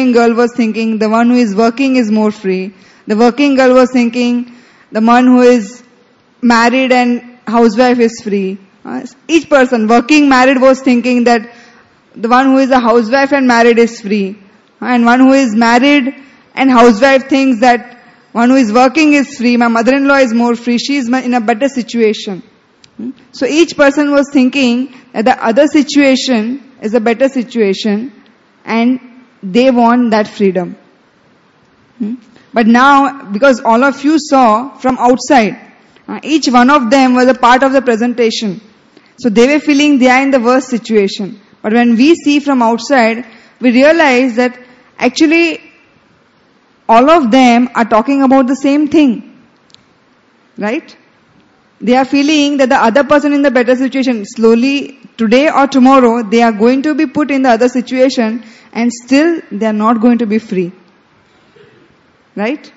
going girl was thinking the one who is working is more free. The working girl was thinking the one who is married and housewife is free. Each person, working, married, was thinking that the one who is a housewife and married is free. And one who is married and housewife thinks that one who is working is free. My mother-in-law is more free. She is in a better situation. So each person was thinking that the other situation is a better situation and they want that freedom. But now, because all of you saw from outside, each one of them was a part of the presentation. So they were feeling they are in the worst situation. But when we see from outside, we realize that actually all of them are talking about the same thing. Right? They are feeling that the other person in the better situation, slowly, today or tomorrow, they are going to be put in the other situation and still they are not going to be free. Right?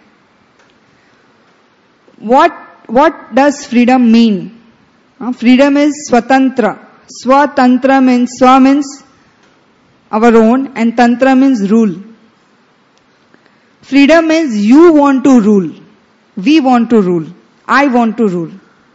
What does freedom mean? Freedom is swatantra. Swatantra means, swa means our own and tantra means rule. Freedom means you want to rule. We want to rule. I want to rule.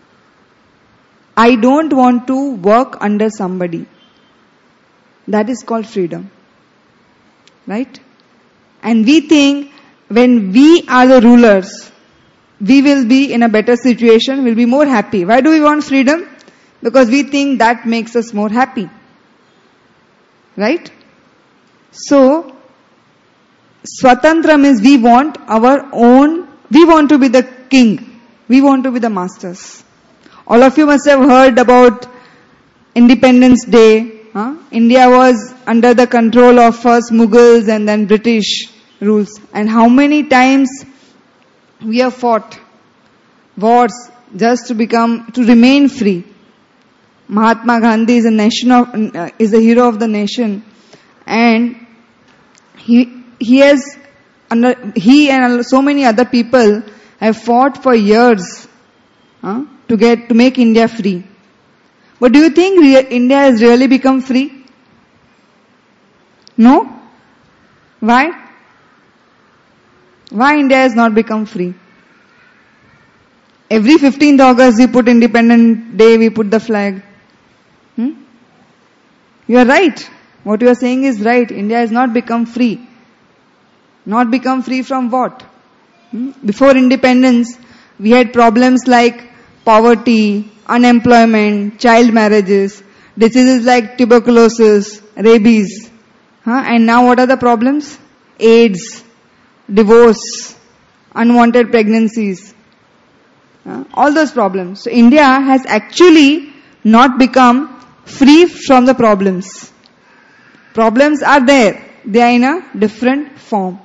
I don't want to work under somebody. That is called freedom. Right? And we think when we are the rulers, we will be in a better situation, we'll be more happy. Why do we want freedom? Because we think that makes us more happy. Right? So, Swatantra means we want our own, we want to be the king. We want to be the masters. All of you must have heard about Independence Day. India was under the control of first Mughals and then British rules. And how many times we have fought wars just to remain free. Mahatma Gandhi is a hero of the nation, and he and so many other people have fought for years to make India free. But do you think India has really become free? No? Why? Why India has not become free? Every 15th August we put Independence Day, we put the flag. You are right. What you are saying is right. India has not become free. Not become free from what? Before independence, we had problems like poverty, unemployment, child marriages, diseases like tuberculosis, rabies. And now what are the problems? AIDS, divorce, unwanted pregnancies. All those problems. So India has actually not become free from the problems. Problems are there. They are in a different form.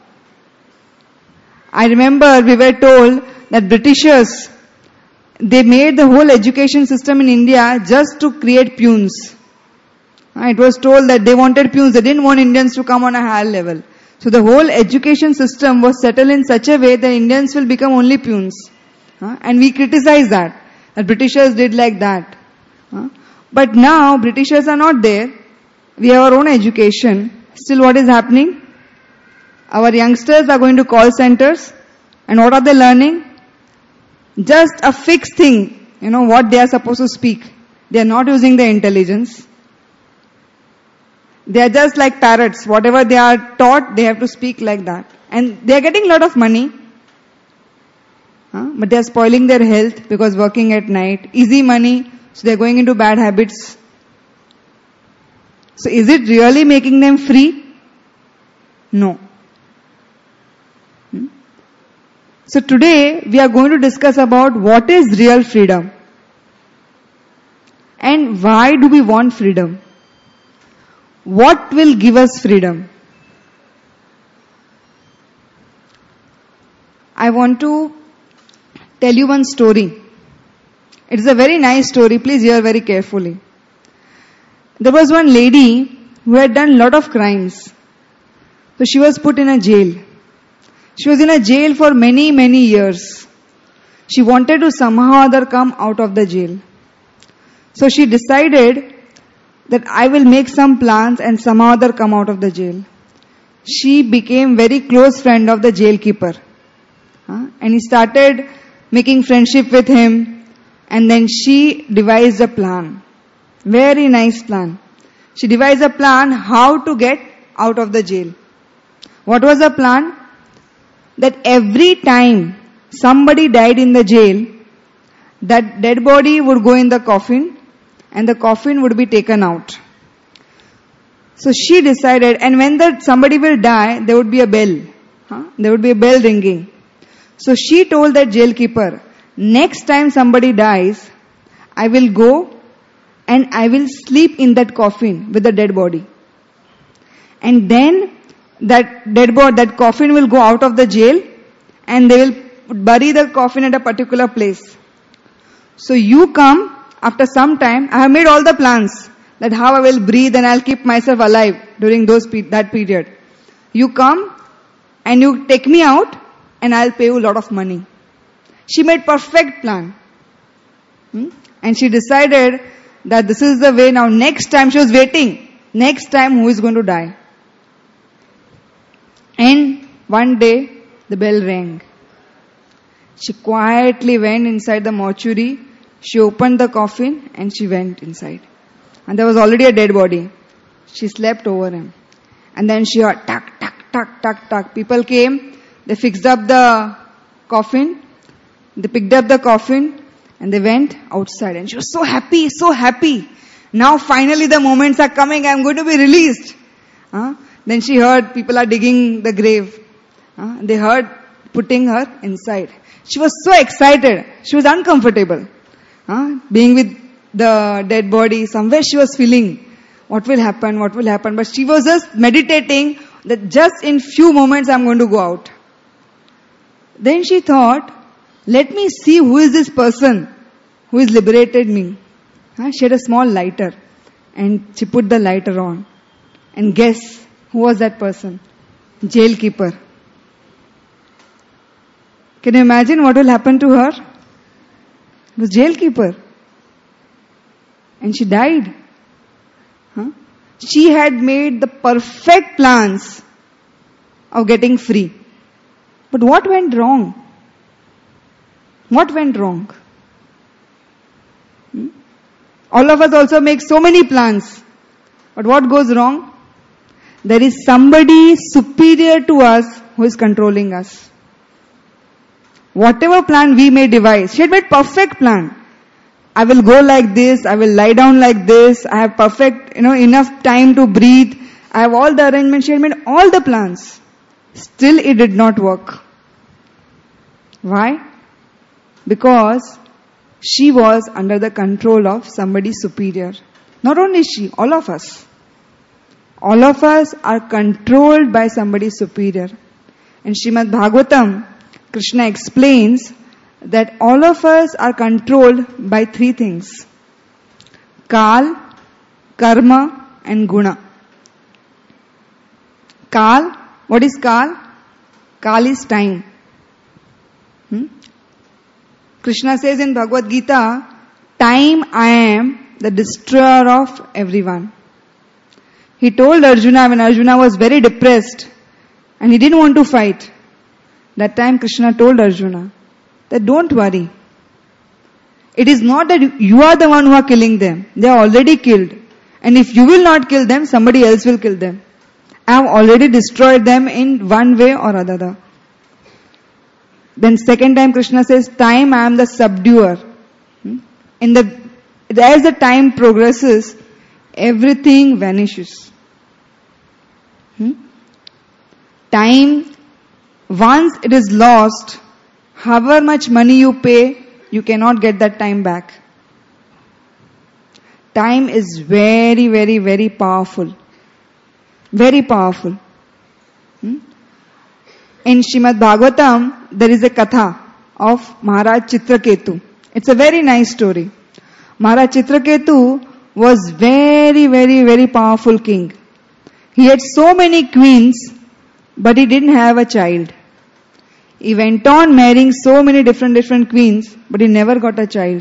I remember we were told that Britishers, they made the whole education system in India just to create peons. It was told that they wanted peons. They didn't want Indians to come on a higher level. So the whole education system was settled in such a way that Indians will become only peons. And we criticize that Britishers did like that. But now Britishers are not there. We have our own education. Still what is happening? Our youngsters are going to call centers. And what are they learning? Just a fixed thing. What they are supposed to speak. They are not using their intelligence. They are just like parrots. Whatever they are taught, they have to speak like that. And they are getting a lot of money. But they are spoiling their health because working at night. Easy money. So they are going into bad habits. So is it really making them free? No. So today we are going to discuss about what is real freedom. And why do we want freedom? What will give us freedom? I want to tell you one story. It is a very nice story. Please hear very carefully. There was one lady who had done a lot of crimes. So she was put in a jail. She was in a jail for many, many years. She wanted to somehow or other come out of the jail. So she decided that I will make some plans and somehow or other come out of the jail. she became very close friend of the jail keeper. And he started making friendship with him. And then she devised a plan. Very nice plan. She devised a plan how to get out of the jail. What was the plan? That every time somebody died in the jail, that dead body would go in the coffin and the coffin would be taken out. So she decided, and when somebody will die, there would be a bell. There would be a bell ringing. So she told that jail keeper, next time somebody dies, I will go and I will sleep in that coffin with the dead body. And then that coffin will go out of the jail and they will bury the coffin at a particular place. So you come after some time. I have made all the plans that how I will breathe and I'll keep myself alive during that period. You come and you take me out and I'll pay you a lot of money. She made perfect plan. And she decided that this is the way. Now next time, she was waiting. Next time who is going to die? And one day the bell rang. She quietly went inside the mortuary. She opened the coffin and she went inside. And there was already a dead body. She slept over him. And then she heard tuck, tuck, tuck, tuck, tuck. People came. They fixed up the coffin. They picked up the coffin and they went outside. And she was so happy, so happy. Now finally the moments are coming. I'm going to be released. Then she heard people are digging the grave. They heard putting her inside. She was so excited. She was uncomfortable. Being with the dead body, somewhere she was feeling what will happen. But she was just meditating that just in few moments I'm going to go out. Then she thought, let me see who is this person who has liberated me. She had a small lighter and she put the lighter on. And guess who was that person? Jail keeper. Can you imagine what will happen to her? It was jail keeper. And she died. She had made the perfect plans of getting free. But what went wrong? What went wrong? All of us also make so many plans. But what goes wrong? There is somebody superior to us who is controlling us. Whatever plan we may devise, she had made perfect plan. I will go like this, I will lie down like this, I have perfect, enough time to breathe. I have all the arrangements. She had made all the plans. Still it did not work. Why? Because she was under the control of somebody superior. Not only she, all of us. All of us are controlled by somebody superior. In Srimad Bhagavatam, Krishna explains that all of us are controlled by three things. Kal, Karma and Guna. Kal, what is Kal? Kal is time. Krishna says in Bhagavad Gita, time I am the destroyer of everyone. He told Arjuna when Arjuna was very depressed and he didn't want to fight. That time Krishna told Arjuna that don't worry. It is not that you are the one who are killing them. They are already killed. And if you will not kill them, somebody else will kill them. I have already destroyed them in one way or another. Then second time Krishna says, time I am the subduer. As the time progresses, everything vanishes. Time, once it is lost, however much money you pay, you cannot get that time back. Time is very, very, very powerful. Very powerful. In Srimad Bhagavatam, there is a katha of Maharaj Chitraketu. It's a very nice story. Maharaj Chitraketu was very, very, very powerful king. He had so many queens, but he didn't have a child. He went on marrying so many different queens, but he never got a child.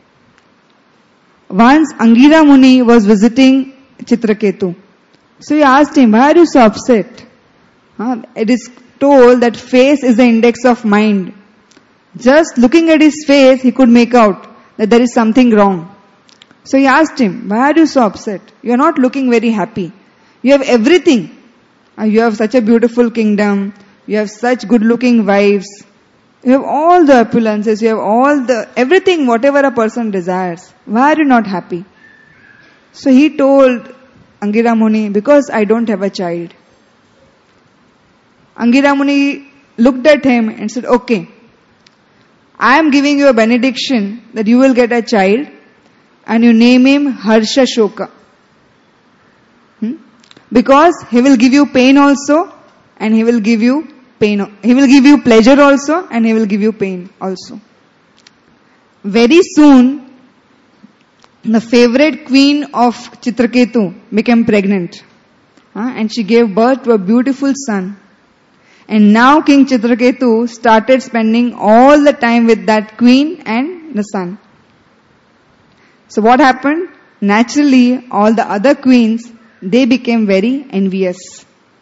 Once Angira Muni was visiting Chitraketu. So he asked him, why are you so upset? It is told that face is the index of mind. Just looking at his face, he could make out that there is something wrong. So he asked him, why are you so upset? You are not looking very happy. You have everything. You have such a beautiful kingdom. You have such good looking wives. You have all the opulences. You have everything, whatever a person desires. Why are you not happy? So he told Angira Muni, because I don't have a child. Angira Muni looked at him and said, okay, I am giving you a benediction that you will get a child and you name him Harsha Shoka. Because he will give you pain also and he will give you pain. He will give you pleasure also and he will give you pain also. Very soon, the favorite queen of Chitraketu became pregnant. And she gave birth to a beautiful son. And now King Chitraketu started spending all the time with that queen and the son. So what happened? Naturally, all the other queens, they became very envious.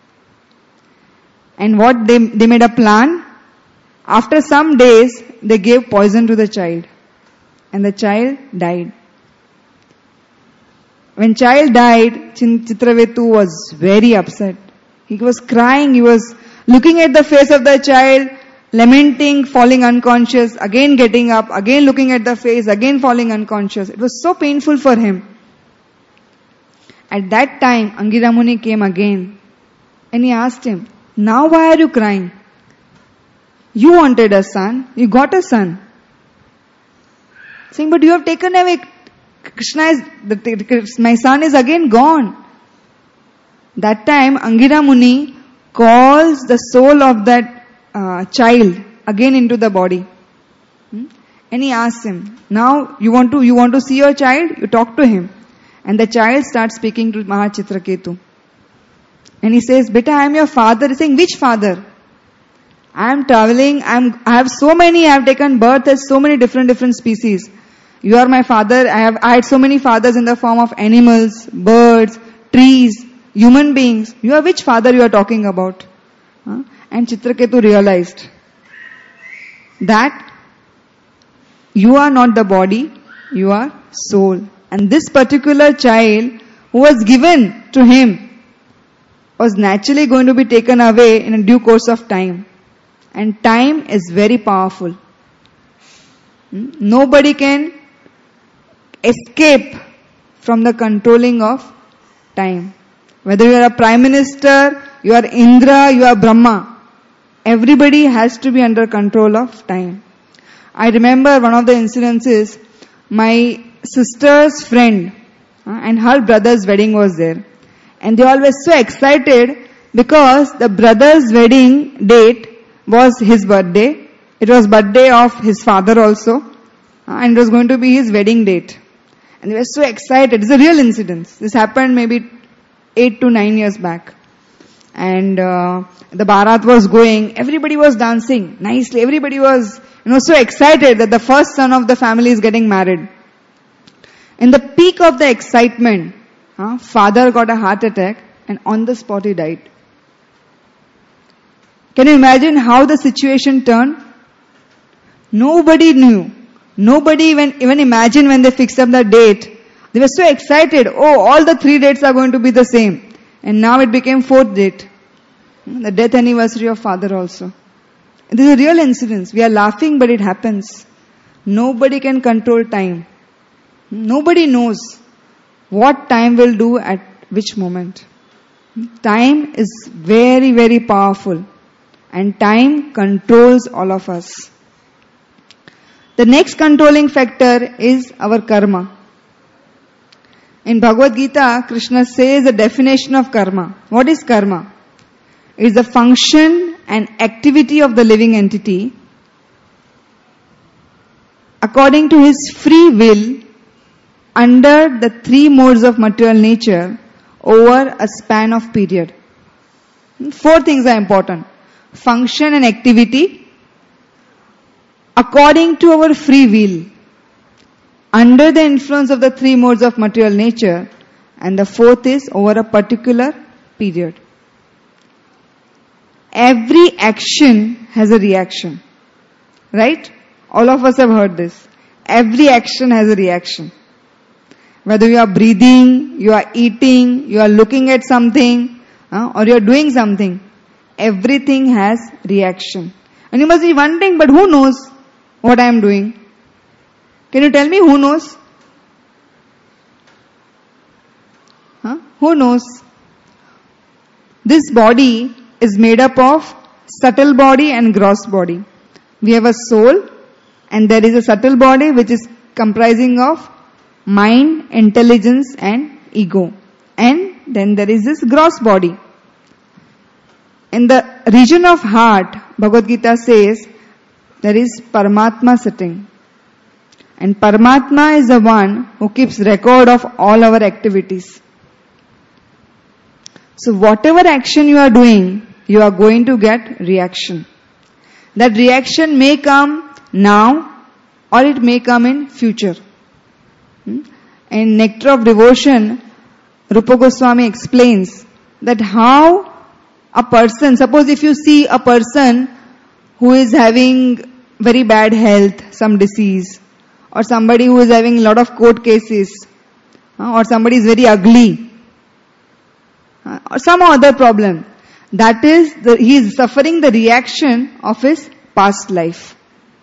And what they made a plan. After some days, they gave poison to the child. And the child died. When child died, Chitraketu was very upset. He was crying, he was looking at the face of the child, lamenting, falling unconscious, again getting up, again looking at the face, again falling unconscious. It was so painful for him. At that time, Angira Muni came again and he asked him, now why are you crying? You wanted a son, you got a son. Saying, but you have taken away, my son is again gone. That time, Angira Muni calls the soul of that child again into the body. And he asks him, now you want to see your child? You talk to him. And the child starts speaking to Mahachitraketu. And he says, Beta, I am your father. He's saying, which father? I am traveling, I have so many, I have taken birth as so many different species. You are my father, I had so many fathers in the form of animals, birds, trees, human beings. You are which father you are talking about? And Chitraketu realized that you are not the body, you are soul. And this particular child who was given to him was naturally going to be taken away in a due course of time. And time is very powerful. Nobody can escape from the controlling of time. Whether you are a prime minister, you are Indra, you are Brahma, everybody has to be under control of time. I remember one of the incidences, my sister's friend and her brother's wedding was there. And they all were so excited because the brother's wedding date was his birthday. It was birthday of his father also. And it was going to be his wedding date. And they were so excited. It's a real incident. This happened maybe 8 to 9 years back. And the Bharat was going. Everybody was dancing nicely. Everybody was, so excited that the first son of the family is getting married. In the peak of the excitement, father got a heart attack and on the spot he died. Can you imagine how the situation turned? Nobody knew. Nobody even imagined when they fixed up the date. They were so excited. Oh, all the 3 dates are going to be the same. And now it became 4th date. The death anniversary of father also. This is a real incident. We are laughing, but it happens. Nobody can control time. Nobody knows what time will do at which moment. Time is very, very powerful. And time controls all of us. The next controlling factor is our karma. In Bhagavad Gita, Krishna says the definition of karma. What is karma? It is the function and activity of the living entity according to his free will under the 3 modes of material nature over a span of period. 4 things are important. Function and activity according to our free will under the influence of the 3 modes of material nature, and the 4th is over a particular period. every action has a reaction. Right? All of us have heard this. Every action has a reaction. Whether you are breathing, you are eating, you are looking at something, or you are doing something, everything has reaction. And you must be wondering, but who knows what I am doing? Can you tell me who knows? Who knows? This body is made up of subtle body and gross body. We have a soul and there is a subtle body which is comprising of mind, intelligence and ego. And then there is this gross body. In the region of heart, Bhagavad Gita says, there is Paramatma sitting. And Paramatma is the one who keeps record of all our activities. So whatever action you are doing, you are going to get reaction. That reaction may come now or it may come in future. In Nectar of Devotion, Rupa Goswami explains that how a person, suppose if you see a person who is having very bad health, some disease, or somebody who is having a lot of court cases, or somebody is very ugly, or some other problem, that is, he is suffering the reaction of his past life.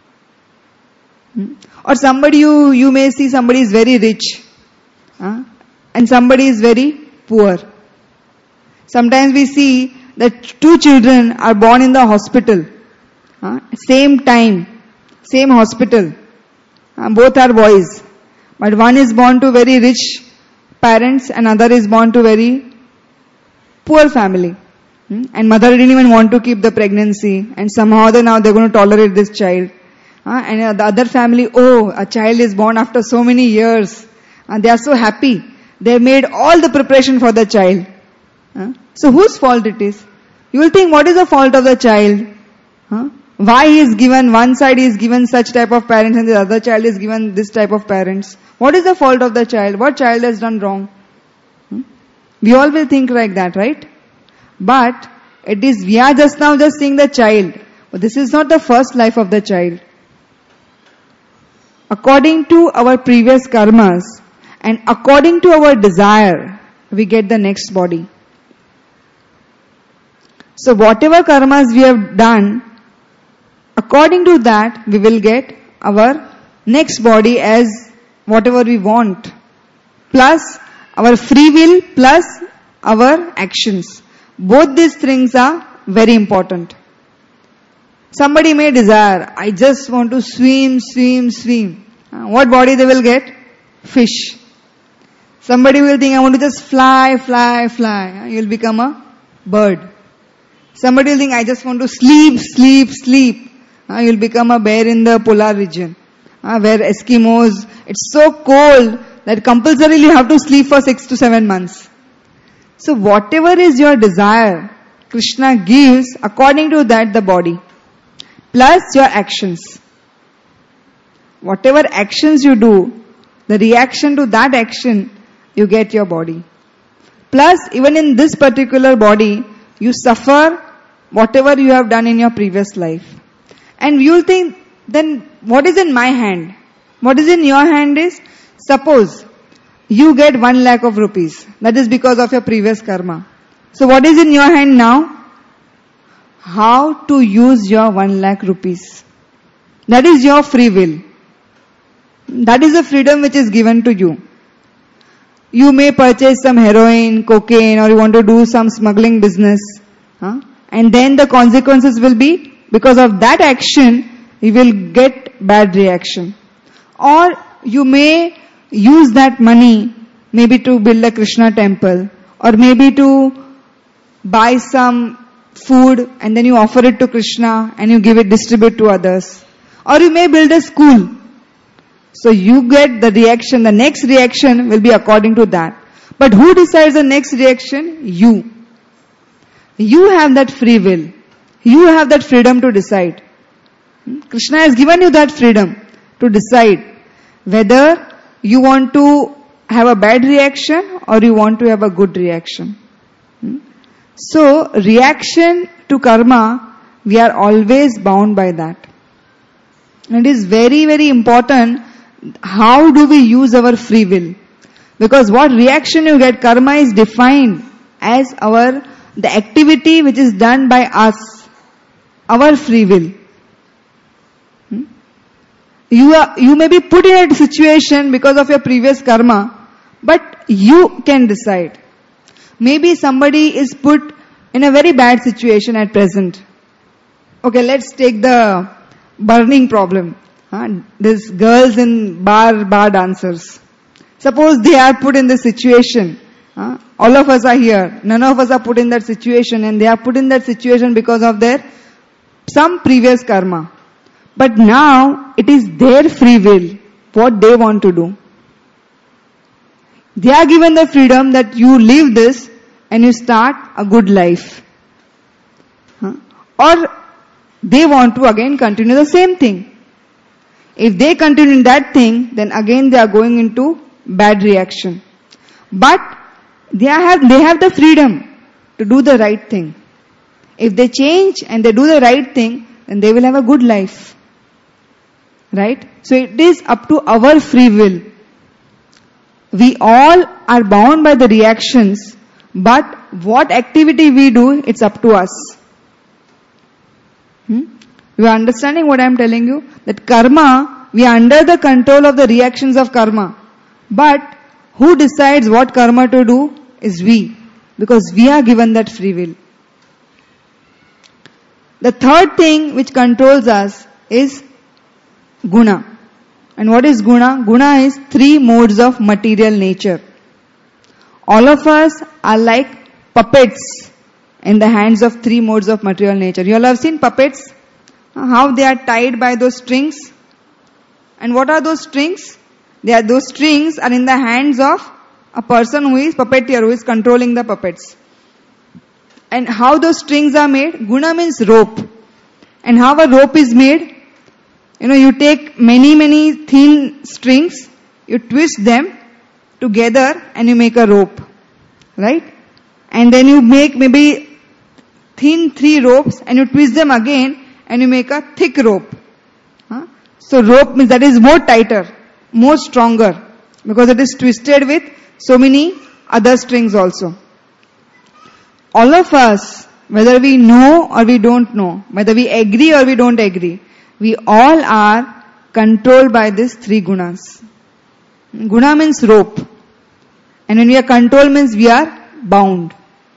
Or somebody you may see somebody is very rich, and somebody is very poor. Sometimes we see that two children are born in the hospital, same time, same hospital. Both are boys. But one is born to very rich parents and other is born to very poor family. And mother didn't even want to keep the pregnancy and somehow now they're going to tolerate this child. And the other family, a child is born after so many years. They are so happy. They made all the preparation for the child. So whose fault it is? You will think, what is the fault of the child? Why he is given, one side he is given such type of parents and the other child is given this type of parents. What is the fault of the child? What child has done wrong? We all will think like that, right? But it is, we are just now just seeing the child. But this is not the first life of the child. According to our previous karmas and according to our desire, we get the next body. So whatever karmas we have done, according to that, we will get our next body as whatever we want. Plus our free will, plus our actions. Both these things are very important. Somebody may desire, I just want to swim. What body they will get? Fish. Somebody will think, I want to just fly. You will become a bird. Somebody will think, I just want to sleep. You will become a bear in the polar region. Where Eskimos, it's so cold that compulsorily you have to sleep for 6 to 7 months. So whatever is your desire, Krishna gives according to that the body. Plus your actions. Whatever actions you do, the reaction to that action, you get your body. Plus even in this particular body, you suffer whatever you have done in your previous life. And you will think, then what is in my hand? What is in your hand is, suppose you get 1 lakh of rupees. That is because of your previous karma. So what is in your hand now? How to use your 1 lakh rupees. That is your free will. That is the freedom which is given to you. You may purchase some heroin, cocaine, or you want to do some smuggling business. And then the consequences will be, because of that action, you will get bad reaction. Or you may use that money maybe to build a Krishna temple, or maybe to buy some food and then you offer it to Krishna and you distribute to others. Or you may build a school. So you get the reaction, the next reaction will be according to that. But who decides the next reaction? You. You have that free will. You have that freedom to decide. Krishna has given you that freedom to decide whether you want to have a bad reaction or you want to have a good reaction. So reaction to karma, we are always bound by that. And it is very, very important how do we use our free will. Because what reaction you get, karma is defined as the activity which is done by us, our free will. You may be put in a situation because of your previous karma, but you can decide. Maybe somebody is put in a very bad situation at present. Okay, let's take the burning problem. These girls in bar dancers. Suppose they are put in this situation. All of us are here. None of us are put in that situation, and they are put in that situation because of their some previous karma. But now it is their free will, what they want to do. They are given the freedom that you leave this and you start a good life. Or they want to again continue the same thing. If they continue that thing, then again they are going into bad reaction. But they have the freedom to do the right thing. If they change and they do the right thing, then they will have a good life. Right? So it is up to our free will. We all are bound by the reactions, but what activity we do, it's up to us. You are understanding what I am telling you? That karma, we are under the control of the reactions of karma. But who decides what karma to do is we. Because we are given that free will. The third thing which controls us is guna. And what is guna? Guna is 3 modes of material nature. All of us are like puppets in the hands of 3 modes of material nature. You all have seen puppets? How they are tied by those strings. And what are those strings? Those strings are in the hands of a person who is puppeteer, who is controlling the puppets. And how those strings are made? Guna means rope. And how a rope is made? You take many thin strings, you twist them together and you make a rope. Right? And then you make maybe thin 3 ropes and you twist them again and you make a thick rope. So rope means that is more tighter, more stronger, because it is twisted with so many other strings also. All of us, whether we know or we don't know, whether we agree or we don't agree, we all are controlled by these 3 gunas. Guna means rope. And when we are controlled means we are bound.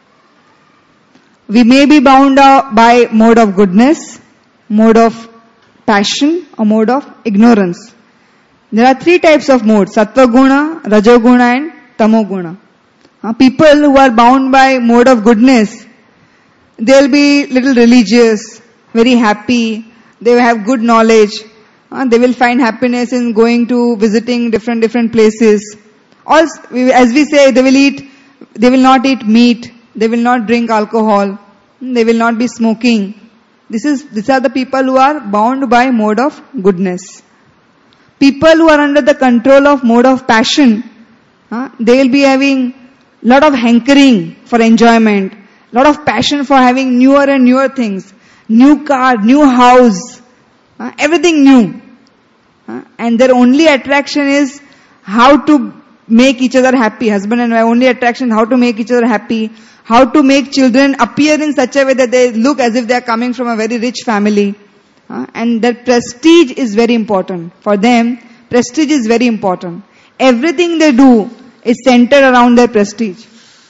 We may be bound by mode of goodness, mode of passion, or mode of ignorance. There are 3 types of modes: sattva guna, rajo guna and tamo guna. People who are bound by mode of goodness, they'll be little religious, very happy, they will have good knowledge, they will find happiness in going to visiting different places. Also, as we say, they will not eat meat, they will not drink alcohol, they will not be smoking. These are the people who are bound by mode of goodness. People who are under the control of mode of passion, they will be having lot of hankering for enjoyment, lot of passion for having newer and newer things, new car, new house, everything new. And their only attraction is how to make each other happy. Husband and wife, only attraction how to make each other happy, how to make children appear in such a way that they look as if they are coming from a very rich family. And that prestige is very important. For them, prestige is very important. Everything they do is centered around their prestige.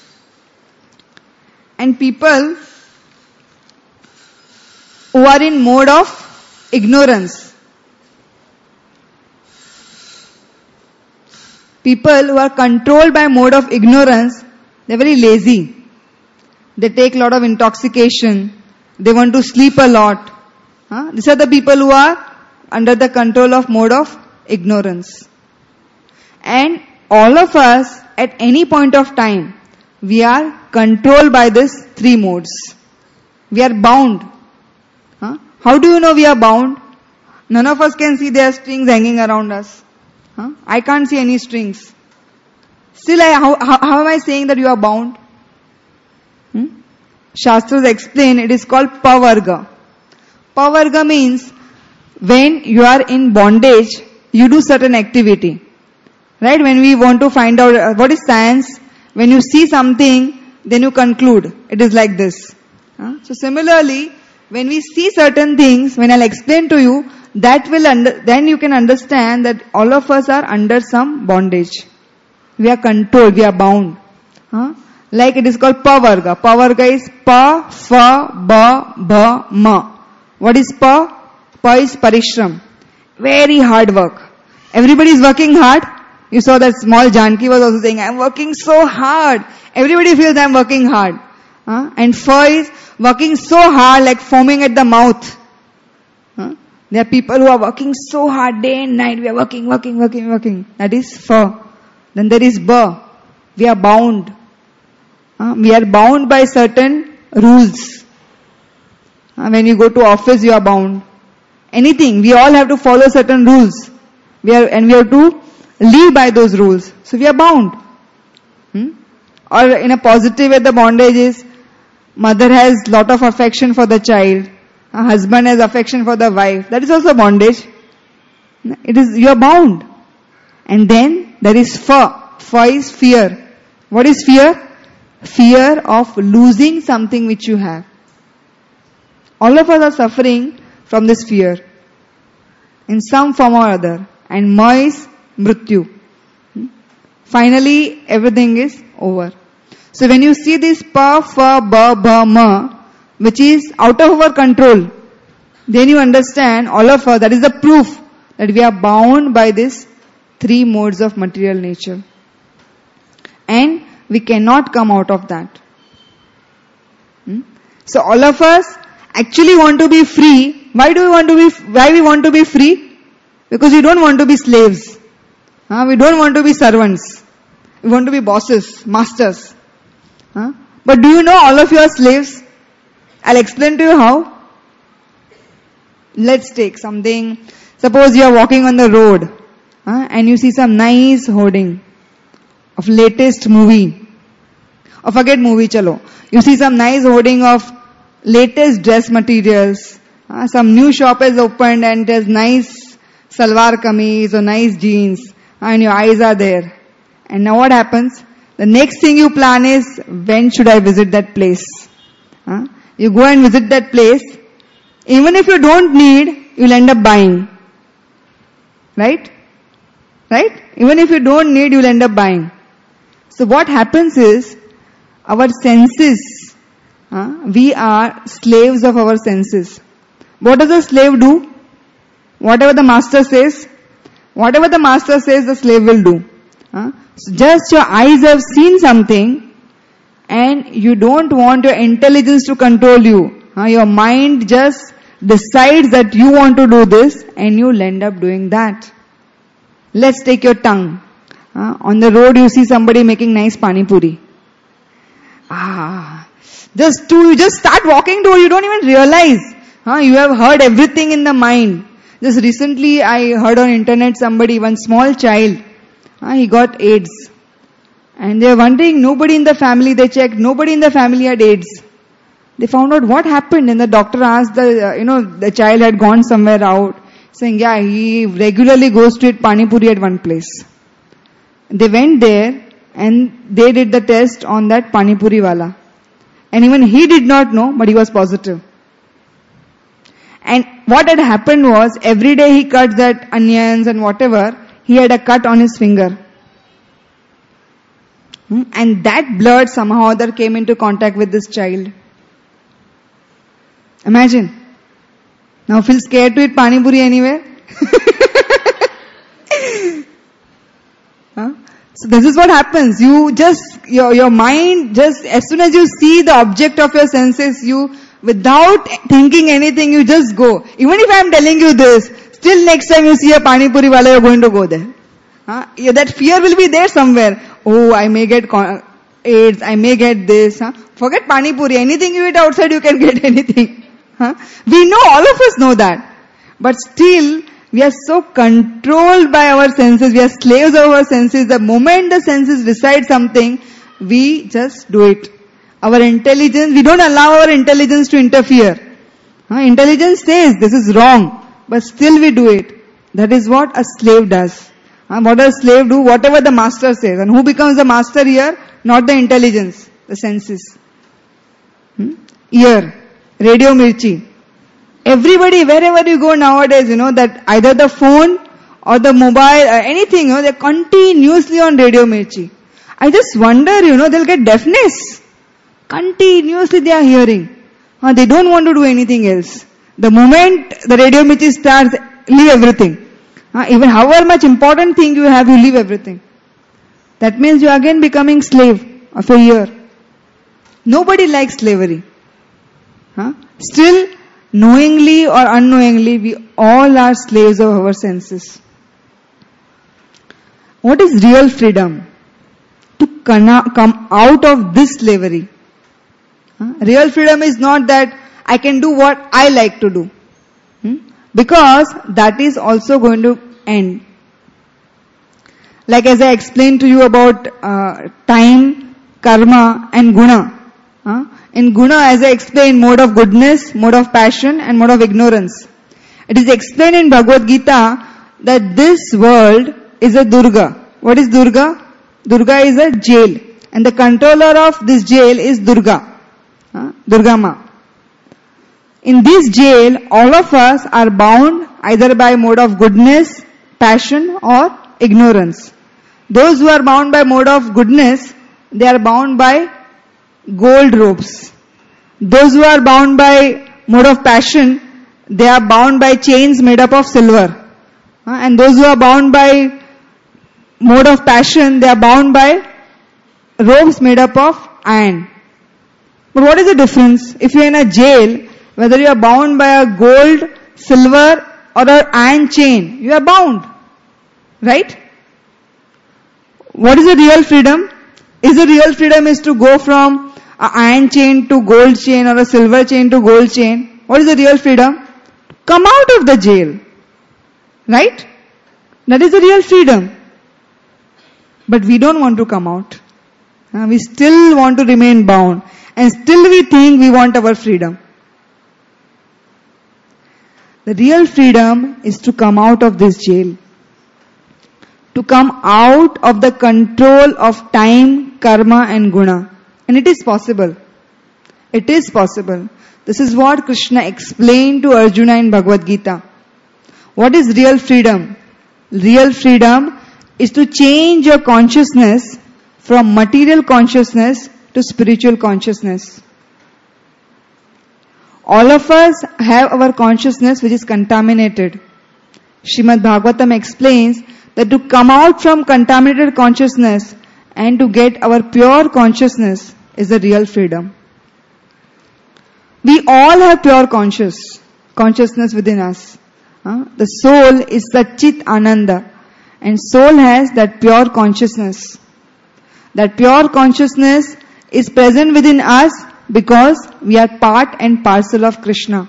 And people who are in mode of ignorance, people who are controlled by mode of ignorance, they are very lazy. They take a lot of intoxication. They want to sleep a lot. These are the people who are under the control of mode of ignorance. And all of us, at any point of time, we are controlled by these 3 modes. We are bound. How do you know we are bound? None of us can see there are strings hanging around us. I can't see any strings. Still, how am I saying that you are bound? Shastras explain it is called pavarga. Pavarga means when you are in bondage, you do certain activity. Right? When we want to find out what is science, when you see something, then you conclude it is like this. So similarly, when we see certain things, when I'll explain to you, that will then you can understand that all of us are under some bondage. We are controlled, we are bound. Like it is called pavarga. Pavarga is pa, fa, ba, bha, ma. What is pa? Pa is parishram. Very hard work. Everybody is working hard. You saw that small Janki was also saying, I am working so hard. Everybody feels I am working hard. And fa is working so hard like foaming at the mouth. There are people who are working so hard day and night. We are working. That is fa. Then there is ba. We are bound. We are bound by certain rules. When you go to office, you are bound. Anything, we all have to follow certain rules. We have to live by those rules. So we are bound. Or in a positive way, the bondage is mother has lot of affection for the child. A husband has affection for the wife. That is also bondage. You are bound. And then there is fa. Fa is fear. What is fear? Fear of losing something which you have. All of us are suffering from this fear in some form or other. And ma is mrityu. Finally, everything is over. So when you see this pa, fa, ba, bha, ma, which is out of our control, then you understand all of us, that is the proof that we are bound by these three modes of material nature. And we cannot come out of that. So all of us actually want to be free. Why we want to be free? Because we don't want to be slaves. We don't want to be servants. We want to be bosses, masters. But do you know all of you are slaves? I'll explain to you how. Let's take something. Suppose you are walking on the road and you see some nice hoarding of latest movie. Or forget movie, chalo. You see some nice hoarding of latest dress materials. Some new shop is opened and there's nice salwar kameez or nice jeans. And your eyes are there. And now what happens? The next thing you plan is, when should I visit that place? You go and visit that place. Even if you don't need, you'll end up buying. Right? Even if you don't need, you'll end up buying. So what happens is, our senses, we are slaves of our senses. What does a slave do? Whatever the master says, the slave will do. So just your eyes have seen something and you don't want your intelligence to control you. Your mind just decides that you want to do this and you'll end up doing that. Let's take your tongue. On the road you see somebody making nice pani puri. You just start walking to it, you don't even realize. You have heard everything in the mind. Just recently I heard on internet one small child, he got AIDS. And they were wondering, nobody in the family, they checked, nobody in the family had AIDS. They found out what happened and the doctor asked the child had gone somewhere out, saying, he regularly goes to eat pani puri at one place. They went there and they did the test on that pani puri wala. And even he did not know, but he was positive. And what had happened was, every day he cut that onions and whatever, he had a cut on his finger. And that blood somehow or other came into contact with this child. Imagine. Now feel scared to eat pani puri anywhere? So this is what happens. Your mind as soon as you see the object of your senses, without thinking anything, you just go. Even if I am telling you this, still next time you see a pani puri wala, you are going to go there. That fear will be there somewhere. Oh, I may get AIDS, I may get this. Forget pani puri. Anything you eat outside, you can get anything. We know, all of us know that. But still, we are so controlled by our senses. We are slaves of our senses. The moment the senses decide something, we just do it. Our intelligence, we don't allow our intelligence to interfere. Intelligence says this is wrong, but still we do it. That is what a slave does. What does a slave do? Whatever the master says. And who becomes the master here? Not the intelligence, the senses. Ear, radio mirchi. Everybody, wherever you go nowadays, that either the phone or the mobile, anything, they're continuously on radio mirchi. I just wonder, they'll get deafness. Continuously they are hearing. They don't want to do anything else. The moment the radio mirchi starts, leave everything. Even however much important thing you have, you leave everything. That means you are again becoming slave of a ear. Nobody likes slavery. Still, knowingly or unknowingly, we all are slaves of our senses. What is real freedom? To come out of this slavery. Real freedom is not that I can do what I like to do. Because that is also going to end. Like as I explained to you about time, karma and guna. In guna, as I explained, mode of goodness, mode of passion and mode of ignorance. It is explained in Bhagavad Gita that this world is a Durga. What is Durga? Durga is a jail. And the controller of this jail is Durga. Durga Ma. In this jail, all of us are bound either by mode of goodness, passion or ignorance. Those who are bound by mode of goodness, they are bound by gold ropes. Those who are bound by mode of passion, they are bound by chains made up of silver. And those who are bound by mode of passion, they are bound by ropes made up of iron. But what is the difference? If you are in a jail, whether you are bound by a gold, silver or an iron chain, you are bound. Right? What is the real freedom? Is the real freedom is to go from an iron chain to gold chain or a silver chain to gold chain? What is the real freedom? Come out of the jail. Right? That is the real freedom. But we don't want to come out. We still want to remain bound. And still we think we want our freedom. The real freedom is to come out of this jail. To come out of the control of time, karma and guna. And it is possible. It is possible. This is what Krishna explained to Arjuna in Bhagavad Gita. What is real freedom? Real freedom is to change your consciousness from material consciousness to spiritual consciousness. All of us have our consciousness which is contaminated. Srimad Bhagavatam explains that to come out from contaminated consciousness and to get our pure consciousness is the real freedom. We all have pure consciousness within us. The soul is Satchit Ananda and soul has that pure consciousness. That pure consciousness is present within us because we are part and parcel of Krishna.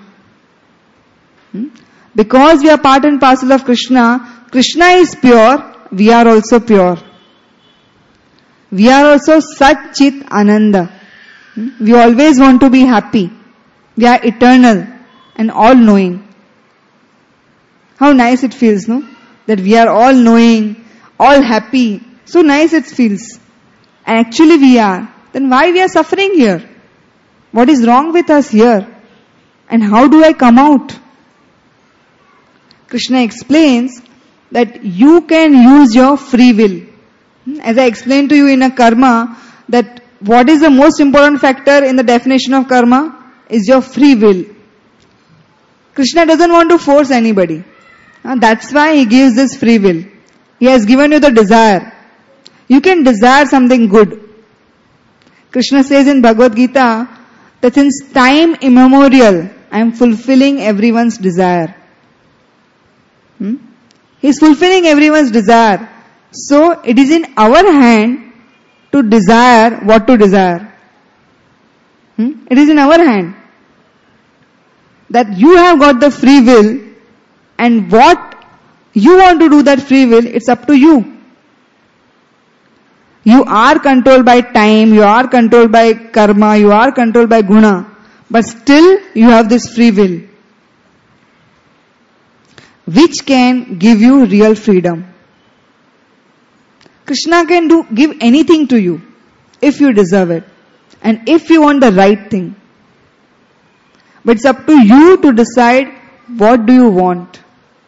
Because we are part and parcel of Krishna, Krishna is pure, we are also pure. We are also Satchit Ananda. We always want to be happy. We are eternal and all-knowing. How nice it feels, no? That we are all-knowing, all happy. So nice it feels. And actually we are. Then why we are suffering here? What is wrong with us here? And how do I come out? Krishna explains that you can use your free will. As I explained to you in a karma, that what is the most important factor in the definition of karma is your free will. Krishna doesn't want to force anybody. That's why he gives this free will. He has given you the desire. You can desire something good. Krishna says in Bhagavad Gita that since time immemorial, I am fulfilling everyone's desire. He is fulfilling everyone's desire. So it is in our hand to desire what to desire. It is in our hand. That you have got the free will and what you want to do that free will, it's up to you. You are controlled by time, you are controlled by karma, you are controlled by guna. But still you have this free will, which can give you real freedom. Krishna can give anything to you if you deserve it and if you want the right thing. But it's up to you to decide what do you want.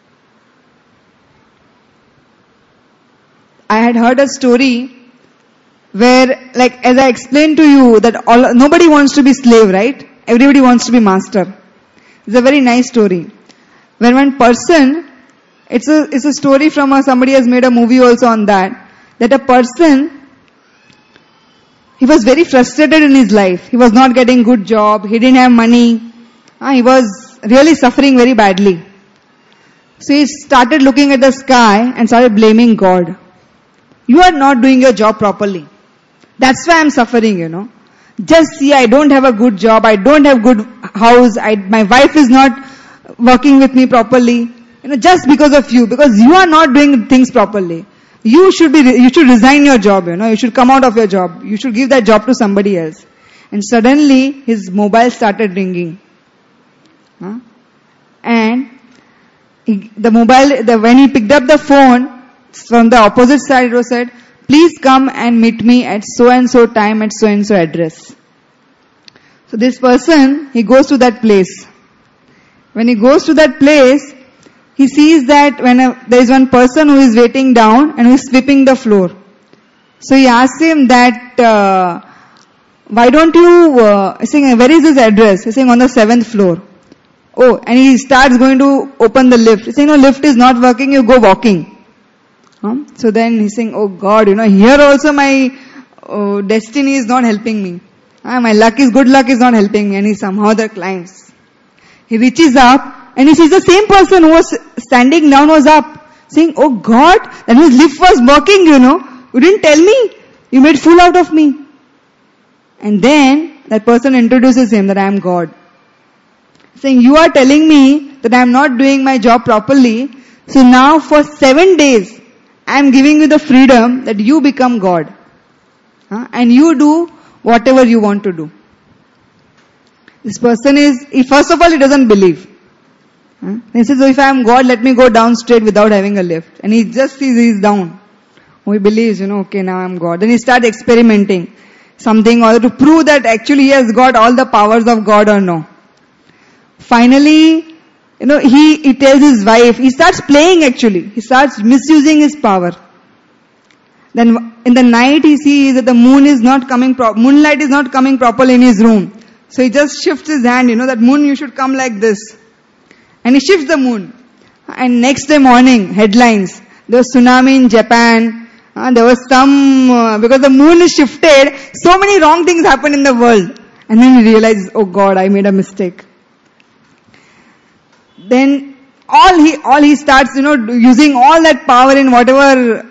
I had heard a story where, like, as I explained to you, that nobody wants to be slave, right? Everybody wants to be master. It's a very nice story. When one person, it's a story from somebody has made a movie also on that a person, he was very frustrated in his life. He was not getting good job. He didn't have money. He was really suffering very badly. So he started looking at the sky and started blaming God. You are not doing your job properly. That's why I'm suffering, Just see, I don't have a good job. I don't have good house. My wife is not working with me properly. Just because of you. Because you are not doing things properly. You should resign your job, You should come out of your job. You should give that job to somebody else. And suddenly, his mobile started ringing. And when he picked up the phone, from the opposite side it was said, please come and meet me at so and so time at so and so address. So this person, he goes to that place. When he goes to that place, he sees that there is one person who is waiting down and who is sweeping the floor. So he asks him that, why don't you, he's saying, where is his address? He's saying, on the 7th floor. Oh, and he starts going to open the lift. He's saying, no, lift is not working, you go walking. So then he's saying, oh God, here also my destiny is not helping me. My good luck is not helping me. And he somehow climbs. He reaches up and he sees the same person who was standing down was up. Saying, oh God, that means lift was working, You didn't tell me. You made fool out of me. And then that person introduces him that I am God. Saying, you are telling me that I am not doing my job properly. So now for 7 days, I am giving you the freedom that you become God. And you do whatever you want to do. This person first of all, he doesn't believe. He says, if I am God, let me go down straight without having a lift. And he just sees he's down. He believes, okay, now I am God. Then he starts experimenting something or to prove that actually he has got all the powers of God or no. Finally, he tells his wife, he starts playing actually. He starts misusing his power. Then in the night he sees that the moonlight is not coming properly in his room. So he just shifts his hand, that moon you should come like this. And he shifts the moon. And next day morning, headlines, there was tsunami in Japan. There was because the moon is shifted, so many wrong things happen in the world. And then he realizes, oh God, I made a mistake. Then he starts, using all that power in whatever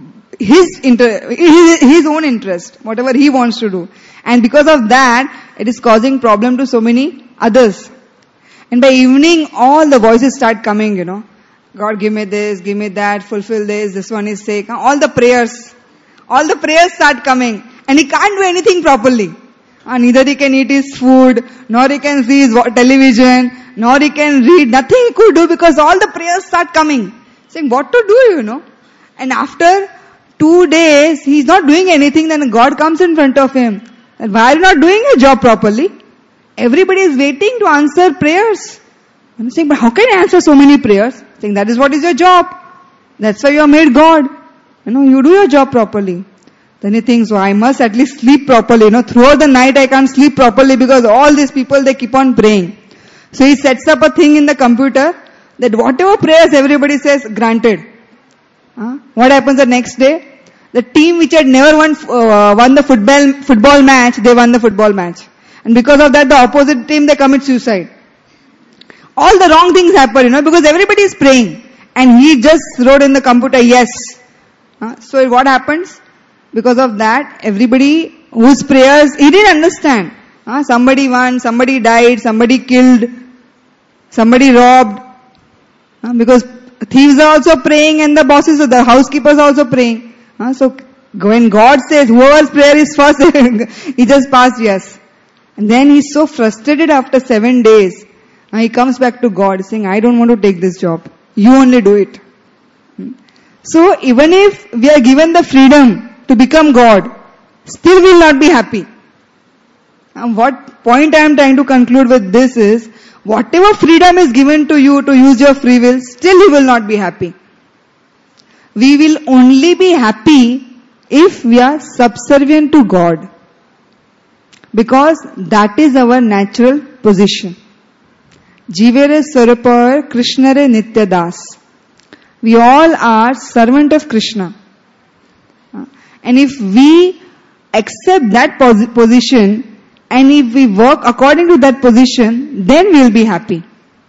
his own interest, whatever he wants to do. And because of that, it is causing problem to so many others. And by evening, all the voices start coming, God give me this, give me that, fulfill this one is sick. All the prayers start coming. And he can't do anything properly. Neither he can eat his food, nor he can see his television, nor he can read. Nothing he could do because all the prayers start coming. Saying what to do, And after 2 days, he's not doing anything, then God comes in front of him. And why are you not doing your job properly? Everybody is waiting to answer prayers. I'm saying, but how can I answer so many prayers? Saying that is what is your job. That's why you are made God. You do your job properly. Then he thinks, I must at least sleep properly. Throughout the night I can't sleep properly because all these people, they keep on praying. So he sets up a thing in the computer that whatever prayers everybody says, granted. What happens the next day? The team which had never won the football match, they won the football match. And because of that, the opposite team, they commit suicide. All the wrong things happen, because everybody is praying. And he just wrote in the computer, yes. So what happens? Because of that, everybody whose prayers, he didn't understand. Somebody won, somebody died, somebody killed, somebody robbed. Because thieves are also praying and the bosses, the housekeepers are also praying. So When God says, whoever's prayer is first, he just passed yes. And then he's so frustrated after 7 days. Now he comes back to God saying, I don't want to take this job. You only do it. So even if we are given the freedom to become God, still we will not be happy. And what point I am trying to conclude with this is, whatever freedom is given to you to use your free will, still you will not be happy. We will only be happy if we are subservient to God. Because that is our natural position. Jivere Swarupar Krishnare Nityadas. We all are servant of Krishna. And if we accept that position, and if we work according to that position, then we will be happy.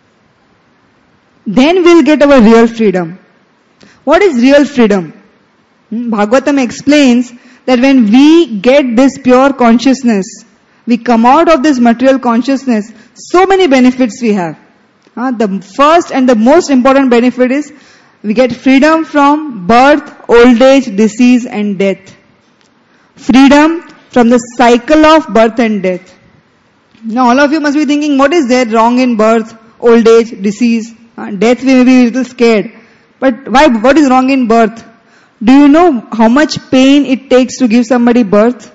Then we will get our real freedom. What is real freedom? Bhagavatam explains that when we get this pure consciousness, we come out of this material consciousness, so many benefits we have. The first and the most important benefit is we get freedom from birth, old age, disease and death. Freedom from the cycle of birth and death. Now all of you must be thinking, what is there wrong in birth, old age, disease, death? We may be a little scared. But why? What is wrong in birth? Do you know how much pain it takes to give somebody birth?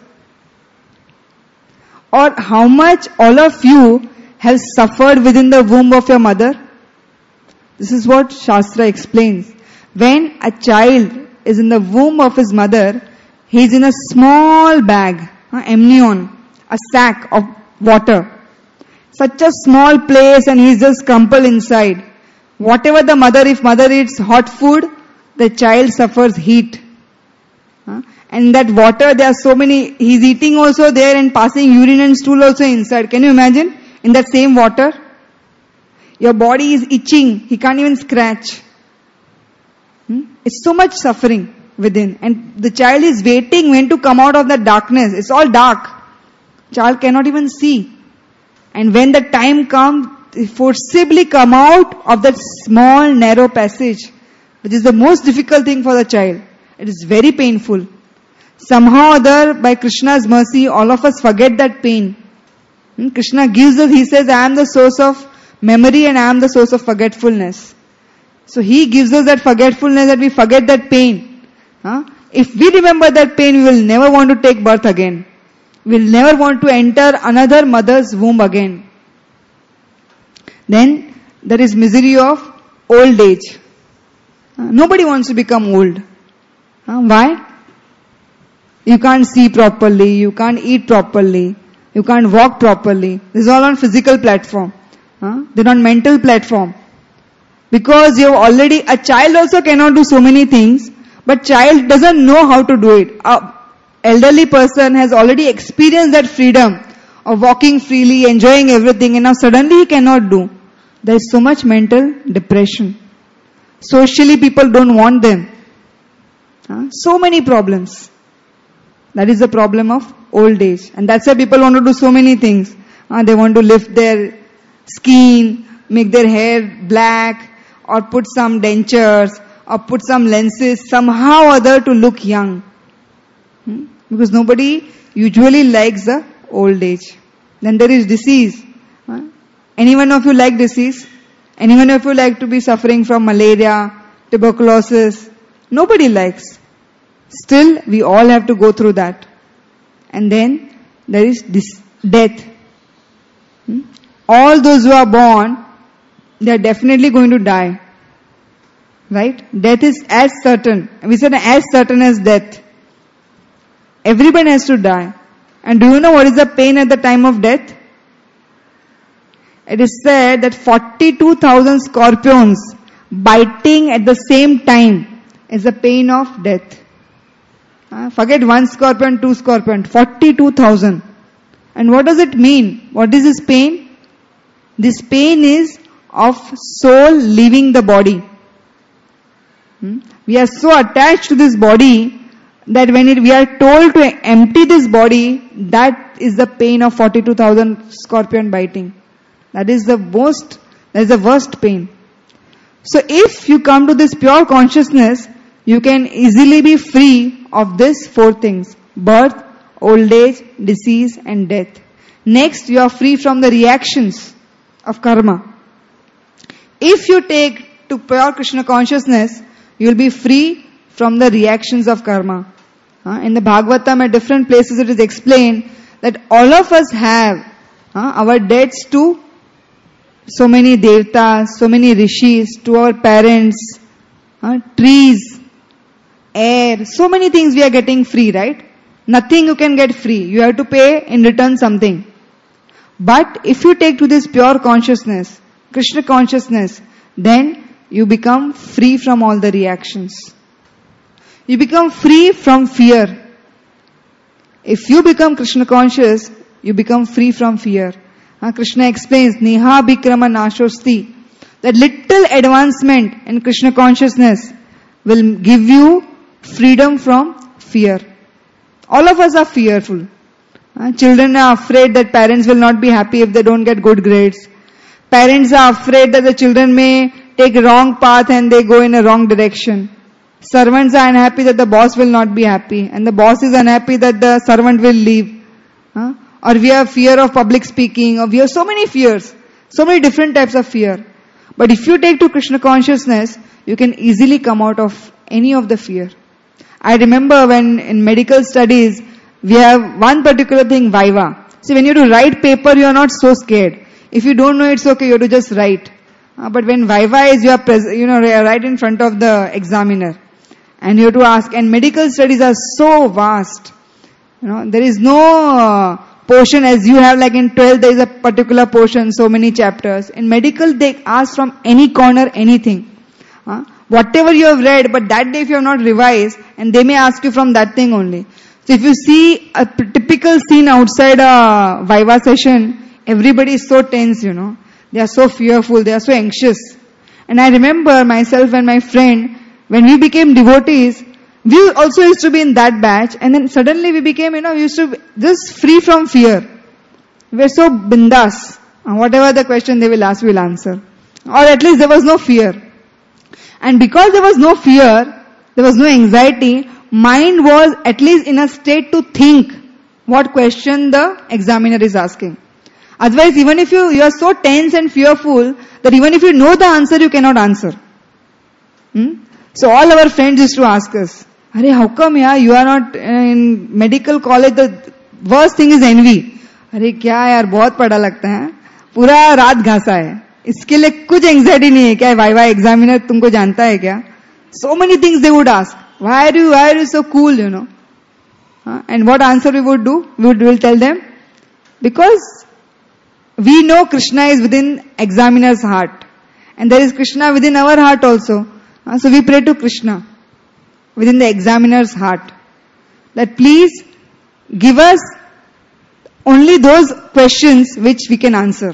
Or how much all of you have suffered within the womb of your mother? This is what Shastra explains. When a child is in the womb of his mother, he is in a small bag, amnion, a sack of water. Such a small place and he is just crumpled inside. Whatever the mother, if mother eats hot food, the child suffers heat. And that water, there are so many, he's eating also there and passing urine and stool also inside. Can you imagine? In that same water. Your body is itching. He can't even scratch. It's so much suffering within. And the child is waiting when to come out of that darkness. It's all dark. Child cannot even see. And when the time comes, they forcibly come out of that small narrow passage, which is the most difficult thing for the child. It is very painful. Somehow or other, by Krishna's mercy, all of us forget that pain. Krishna gives us, he says, I am the source of memory and I am the source of forgetfulness. So he gives us that forgetfulness that we forget that pain. If we remember that pain, we will never want to take birth again. We will never want to enter another mother's womb again. Then there is misery of old age. Nobody wants to become old. Why? You can't see properly, you can't eat properly, you can't walk properly. This is all on physical platform. They're on mental platform. Because you have already, a child also cannot do so many things, but child doesn't know how to do it. A elderly person has already experienced that freedom of walking freely, enjoying everything, and now suddenly he cannot do. There is so much mental depression. Socially people don't want them. So many problems. That is the problem of old age. And that's why people want to do so many things. They want to lift their skin, make their hair black, or put some dentures, or put some lenses, somehow or other to look young. Because nobody usually likes the old age. Then there is disease. Any one of you like disease? Any one of you like to be suffering from malaria, tuberculosis? Nobody likes. Still, we all have to go through that. And then there is this death. All those who are born, they are definitely going to die. Right? Death is as certain. We said as certain as death. Everyone has to die. And do you know what is the pain at the time of death? It is said that 42,000 scorpions biting at the same time is the pain of death. Forget one scorpion, two scorpion, 42,000. And what does it mean? What is this pain? This pain is of soul leaving the body. We are so attached to this body that when we are told to empty this body, that is the pain of 42,000 scorpion biting. That is the worst pain. So if you come to this pure consciousness, you can easily be free of these 4 things: birth, old age, disease and death. Next, you are free from the reactions of karma. If you take to pure Krishna consciousness, you will be free from the reactions of karma. In the Bhagavatam at different places it is explained that all of us have our debts to so many devtas, so many rishis, to our parents, trees, air, so many things we are getting free, right? Nothing you can get free. You have to pay in return something. But if you take to this pure consciousness, Krishna consciousness, then you become free from all the reactions. You become free from fear. If you become Krishna conscious, you become free from fear. Krishna explains, Neha Bhikrama Nashosti, that little advancement in Krishna consciousness will give you freedom from fear. All of us are fearful. Children are afraid that parents will not be happy if they don't get good grades. Parents are afraid that the children may take a wrong path and they go in a wrong direction. Servants are unhappy that the boss will not be happy, and the boss is unhappy that the servant will leave. Or we have fear of public speaking, or we have so many fears, so many different types of fear. But if you take to Krishna consciousness, you can easily come out of any of the fear. I remember when in medical studies, we have one particular thing, Viva. See, when you have to write paper, you are not so scared. If you don't know, it's okay, you have to just write. But when Viva is, you are right in front of the examiner. And you have to ask. And medical studies are so vast. There is no portion as you have, like in 12th, there is a particular portion, so many chapters. In medical, they ask from any corner, anything. Whatever you have read, but that day if you have not revised, and they may ask you from that thing only. So if you see a typical scene outside a Viva session, everybody is so tense, They are so fearful, they are so anxious. And I remember myself and my friend, when we became devotees, we also used to be in that batch, and then suddenly we became, we used to be just free from fear. We were so bindas. Whatever the question they will ask, we will answer. Or at least there was no fear. And because there was no fear, there was no anxiety, mind was at least in a state to think what question the examiner is asking. Otherwise, even if you are so tense and fearful that even if you know the answer, you cannot answer. So all our friends used to ask us, Arey, how come you are not in medical college? The worst thing is envy. Arey, क्या यार बहुत पढ़ा लगता है, पूरा रात घासा है, इसके लिए कुछ एंग्जाइटी नहीं है क्या? वाइवा एग्जामिनर तुमको जानता है क्या? So many things they would ask. Why are you so cool, And what answer we would do? We will tell them, because we know Krishna is within examiner's heart. And there is Krishna within our heart also. So we pray to Krishna within the examiner's heart, that please give us only those questions which we can answer.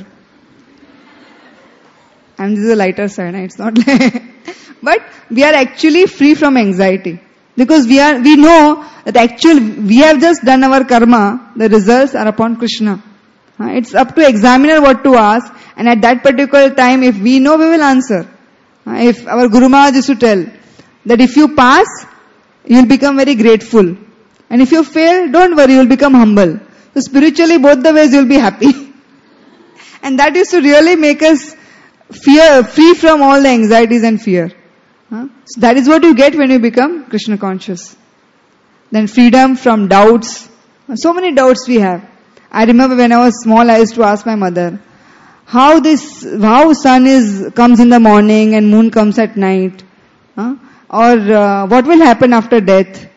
And this is a lighter side, it's not like but we are actually free from anxiety. Because we know that actually we have just done our karma, the results are upon Krishna. It's up to examiner what to ask, and at that particular time, if we know, we will answer. If our Guru Maharaj used to tell that if you pass, you will become very grateful. And if you fail, don't worry, you will become humble. So spiritually, both the ways you will be happy. And that is to really make us free from all the anxieties and fear. So that is what you get when you become Krishna conscious. Then freedom from doubts. So many doubts we have. I remember when I was small, I used to ask my mother, how sun comes in the morning and moon comes at night? Or what will happen after death?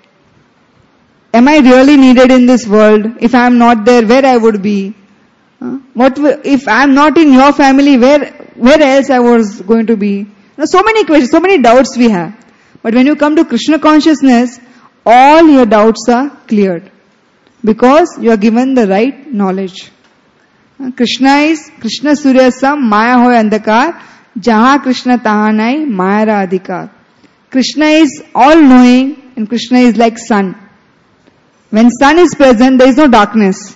Am I really needed in this world? If I am not there, where I would be? If I am not in your family, where else I was going to be? So many questions, so many doubts we have. But when you come to Krishna consciousness, all your doubts are cleared. Because you are given the right knowledge. Krishna Surya Sam, Maya hoy andhakar, Jaha Krishna taha nai, Maya ra adhikar. Krishna is all-knowing and Krishna is like sun. When sun is present, there is no darkness.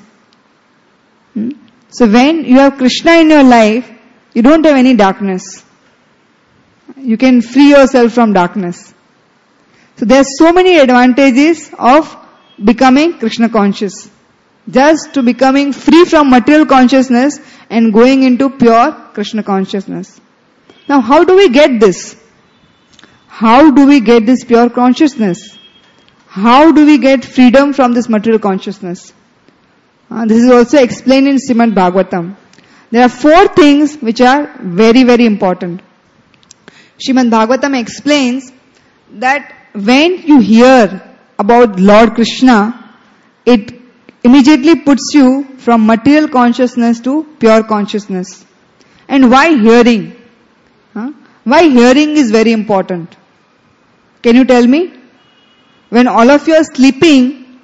So when you have Krishna in your life, you don't have any darkness. You can free yourself from darkness. So there are so many advantages of becoming Krishna conscious. Just to becoming free from material consciousness and going into pure Krishna consciousness. Now how do we get this? How do we get this pure consciousness? How do we get freedom from this material consciousness? This is also explained in Srimad Bhagavatam. There are 4 things which are very, very important. Srimad Bhagavatam explains that when you hear about Lord Krishna, it immediately puts you from material consciousness to pure consciousness. And why hearing? Why hearing is very important? Can you tell me? When all of you are sleeping,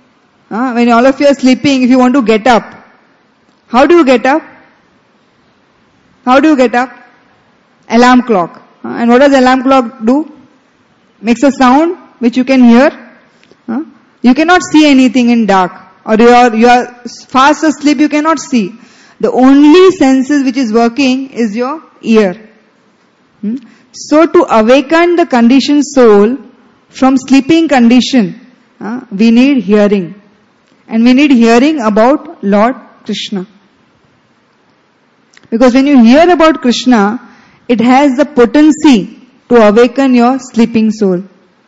if you want to get up, how do you get up? How do you get up? Alarm clock. And what does alarm clock do? Makes a sound which you can hear. You cannot see anything in dark. Or you are fast asleep, you cannot see. The only senses which is working is your ear. So to awaken the conditioned soul from sleeping condition, we need hearing. And we need hearing about Lord Krishna. Because when you hear about Krishna, it has the potency to awaken your sleeping soul.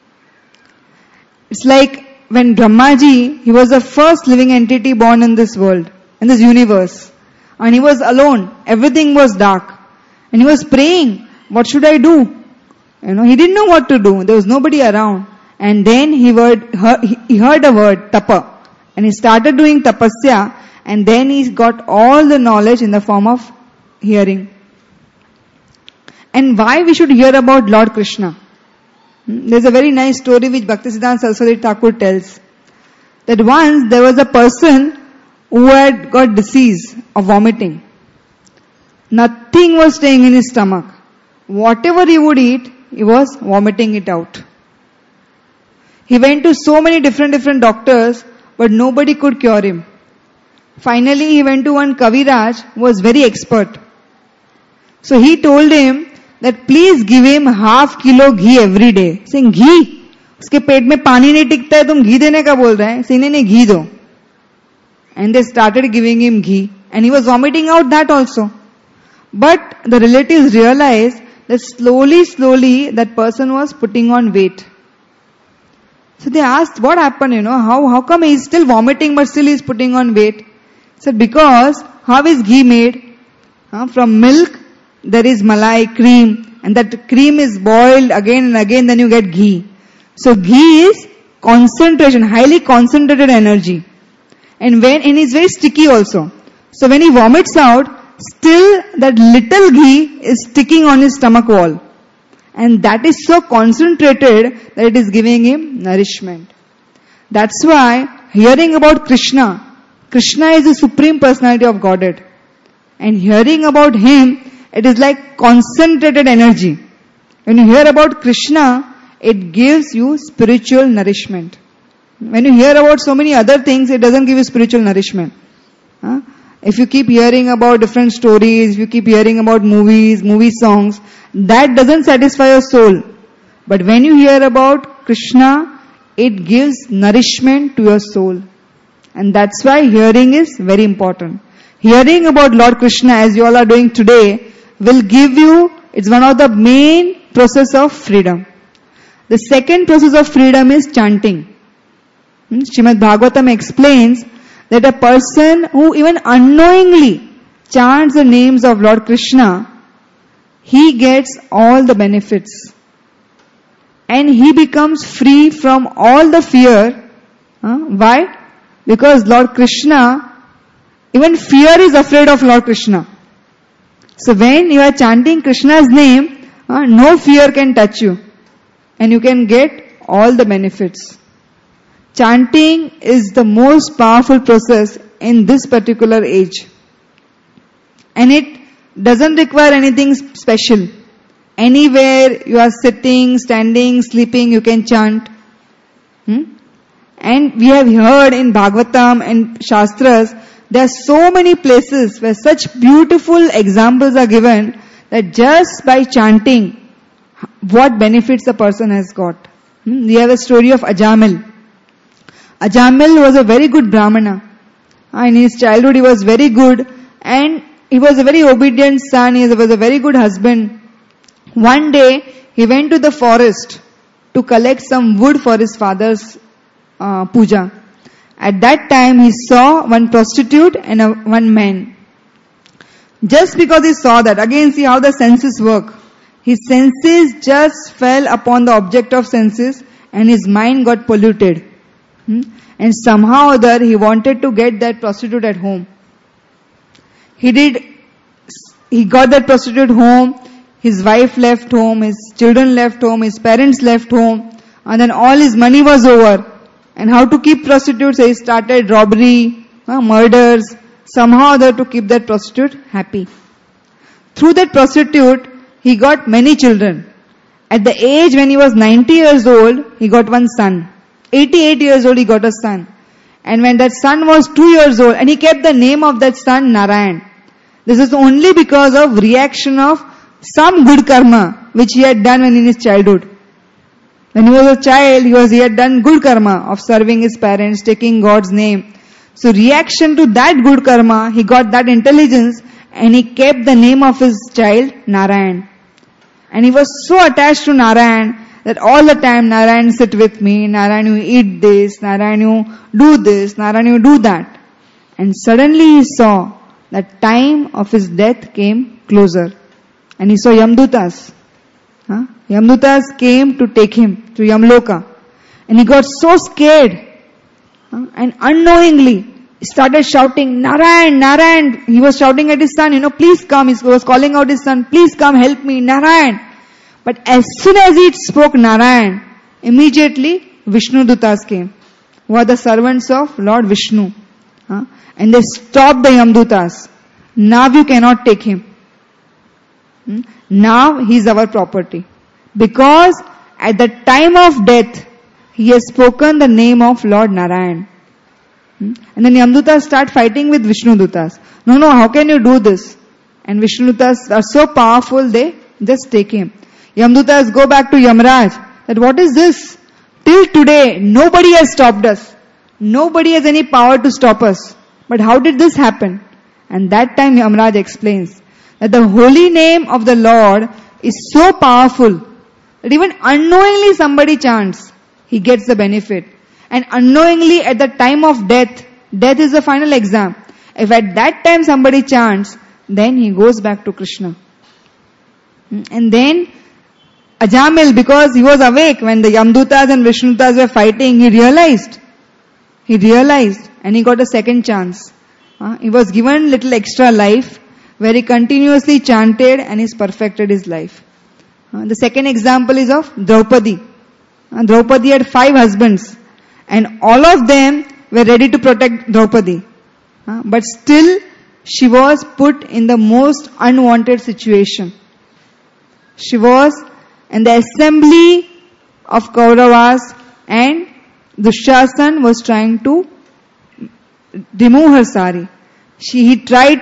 It's like when Brahmaji, he was the first living entity born in this world, in this universe. And he was alone. Everything was dark. And he was praying, what should I do? He didn't know what to do. There was nobody around. And then he heard a word, tapa. And he started doing tapasya. And then he got all the knowledge in the form of hearing. And why we should hear about Lord Krishna? There's a very nice story which Bhaktisiddhanta Saraswati Thakur tells. That once there was a person who had got disease of vomiting. Nothing was staying in his stomach. Whatever he would eat, he was vomiting it out. He went to so many different doctors, but nobody could cure him. Finally, he went to one Kaviraj who was very expert. So he told him that please give him half kilo ghee every day. Saying, ghee? उसके पेट में पानी नहीं टिकता है, तुम घी देने का बोल रहे हैं? saying, नहीं घी दो. And they started giving him ghee. And he was vomiting out that also. But the relatives realized that slowly that person was putting on weight. So they asked, what happened, how come he is still vomiting but still he is putting on weight? He said, because how is ghee made? From milk, there is malai, cream, and that cream is boiled again and again, then you get ghee. So ghee is concentration, highly concentrated energy. And it's very sticky also. So when he vomits out, still that little ghee is sticking on his stomach wall. And that is so concentrated that it is giving him nourishment. That's why hearing about Krishna is the Supreme Personality of Godhead. And hearing about Him, it is like concentrated energy. When you hear about Krishna, it gives you spiritual nourishment. When you hear about so many other things, it doesn't give you spiritual nourishment. If you keep hearing about different stories, if you keep hearing about movies, movie songs, that doesn't satisfy your soul. But when you hear about Krishna, it gives nourishment to your soul. And that's why hearing is very important. Hearing about Lord Krishna, as you all are doing today, will give you, it's one of the main process of freedom. The second process of freedom is chanting. Srimad Bhagavatam explains that a person who even unknowingly chants the names of Lord Krishna, he gets all the benefits. And he becomes free from all the fear. Why? Because Lord Krishna, even fear is afraid of Lord Krishna. So when you are chanting Krishna's name, no fear can touch you. And you can get all the benefits. Chanting is the most powerful process in this particular age. And it doesn't require anything special. Anywhere you are sitting, standing, sleeping, you can chant. And we have heard in Bhagavatam and Shastras, there are so many places where such beautiful examples are given that just by chanting, what benefits a person has got. We have a story of Ajamil. Ajamil was a very good Brahmana. In his childhood he was very good and he was a very obedient son. He was a very good husband. One day he went to the forest to collect some wood for his father's puja. At that time he saw one prostitute and one man. Just because he saw that, again see how the senses work. His senses just fell upon the object of senses and his mind got polluted. And somehow or other he wanted to get that prostitute at home. He got that prostitute home, his wife left home, his children left home, his parents left home, and then all his money was over. And how to keep prostitutes? He started robbery, murders, somehow or other to keep that prostitute happy. Through that prostitute, he got many children. At the age when he was 90 years old, he got one son. 88 years old, he got a son. And when that son was 2 years old, and he kept the name of that son Narayan. This is only because of reaction of some good karma which he had done when in his childhood. When he was a child, he had done good karma of serving his parents, taking God's name. So reaction to that good karma, he got that intelligence and he kept the name of his child Narayan. And he was so attached to Narayan that all the time, Narayan sit with me, Narayan you eat this, Narayan you do this, Narayan you do that. And suddenly he saw that time of his death came closer. And he saw Yamdutas. Yamdutas came to take him to Yamloka. And he got so scared. And unknowingly, he started shouting, Narayan, Narayan. He was shouting at his son, please come. He was calling out his son, please come, help me, Narayan. But as soon as he spoke Narayan, immediately Vishnu Dutas came, who are the servants of Lord Vishnu. And they stopped the Yamdutas. Now you cannot take him. Now he is our property. Because at the time of death, he has spoken the name of Lord Narayan. And then Yamdutas start fighting with Vishnu Dutas. No, how can you do this? And Vishnu Dutas are so powerful, they just take him. Yamdutas go back to Yamraj. That what is this? Till today, nobody has stopped us. Nobody has any power to stop us. But how did this happen? And that time Yamraj explains that the holy name of the Lord is so powerful that even unknowingly somebody chants, he gets the benefit. And unknowingly at the time of death is the final exam. If at that time somebody chants, then he goes back to Krishna. And then Ajamil, because he was awake when the Yamdutas and Vishnudutas were fighting, he realized and he got a second chance. He was given little extra life where he continuously chanted and he's perfected his life. The second example is of Draupadi. Draupadi had 5 husbands and all of them were ready to protect Draupadi. But still she was put in the most unwanted situation. She was in the assembly of Kauravas and Dushyasan was trying to remove her sari. She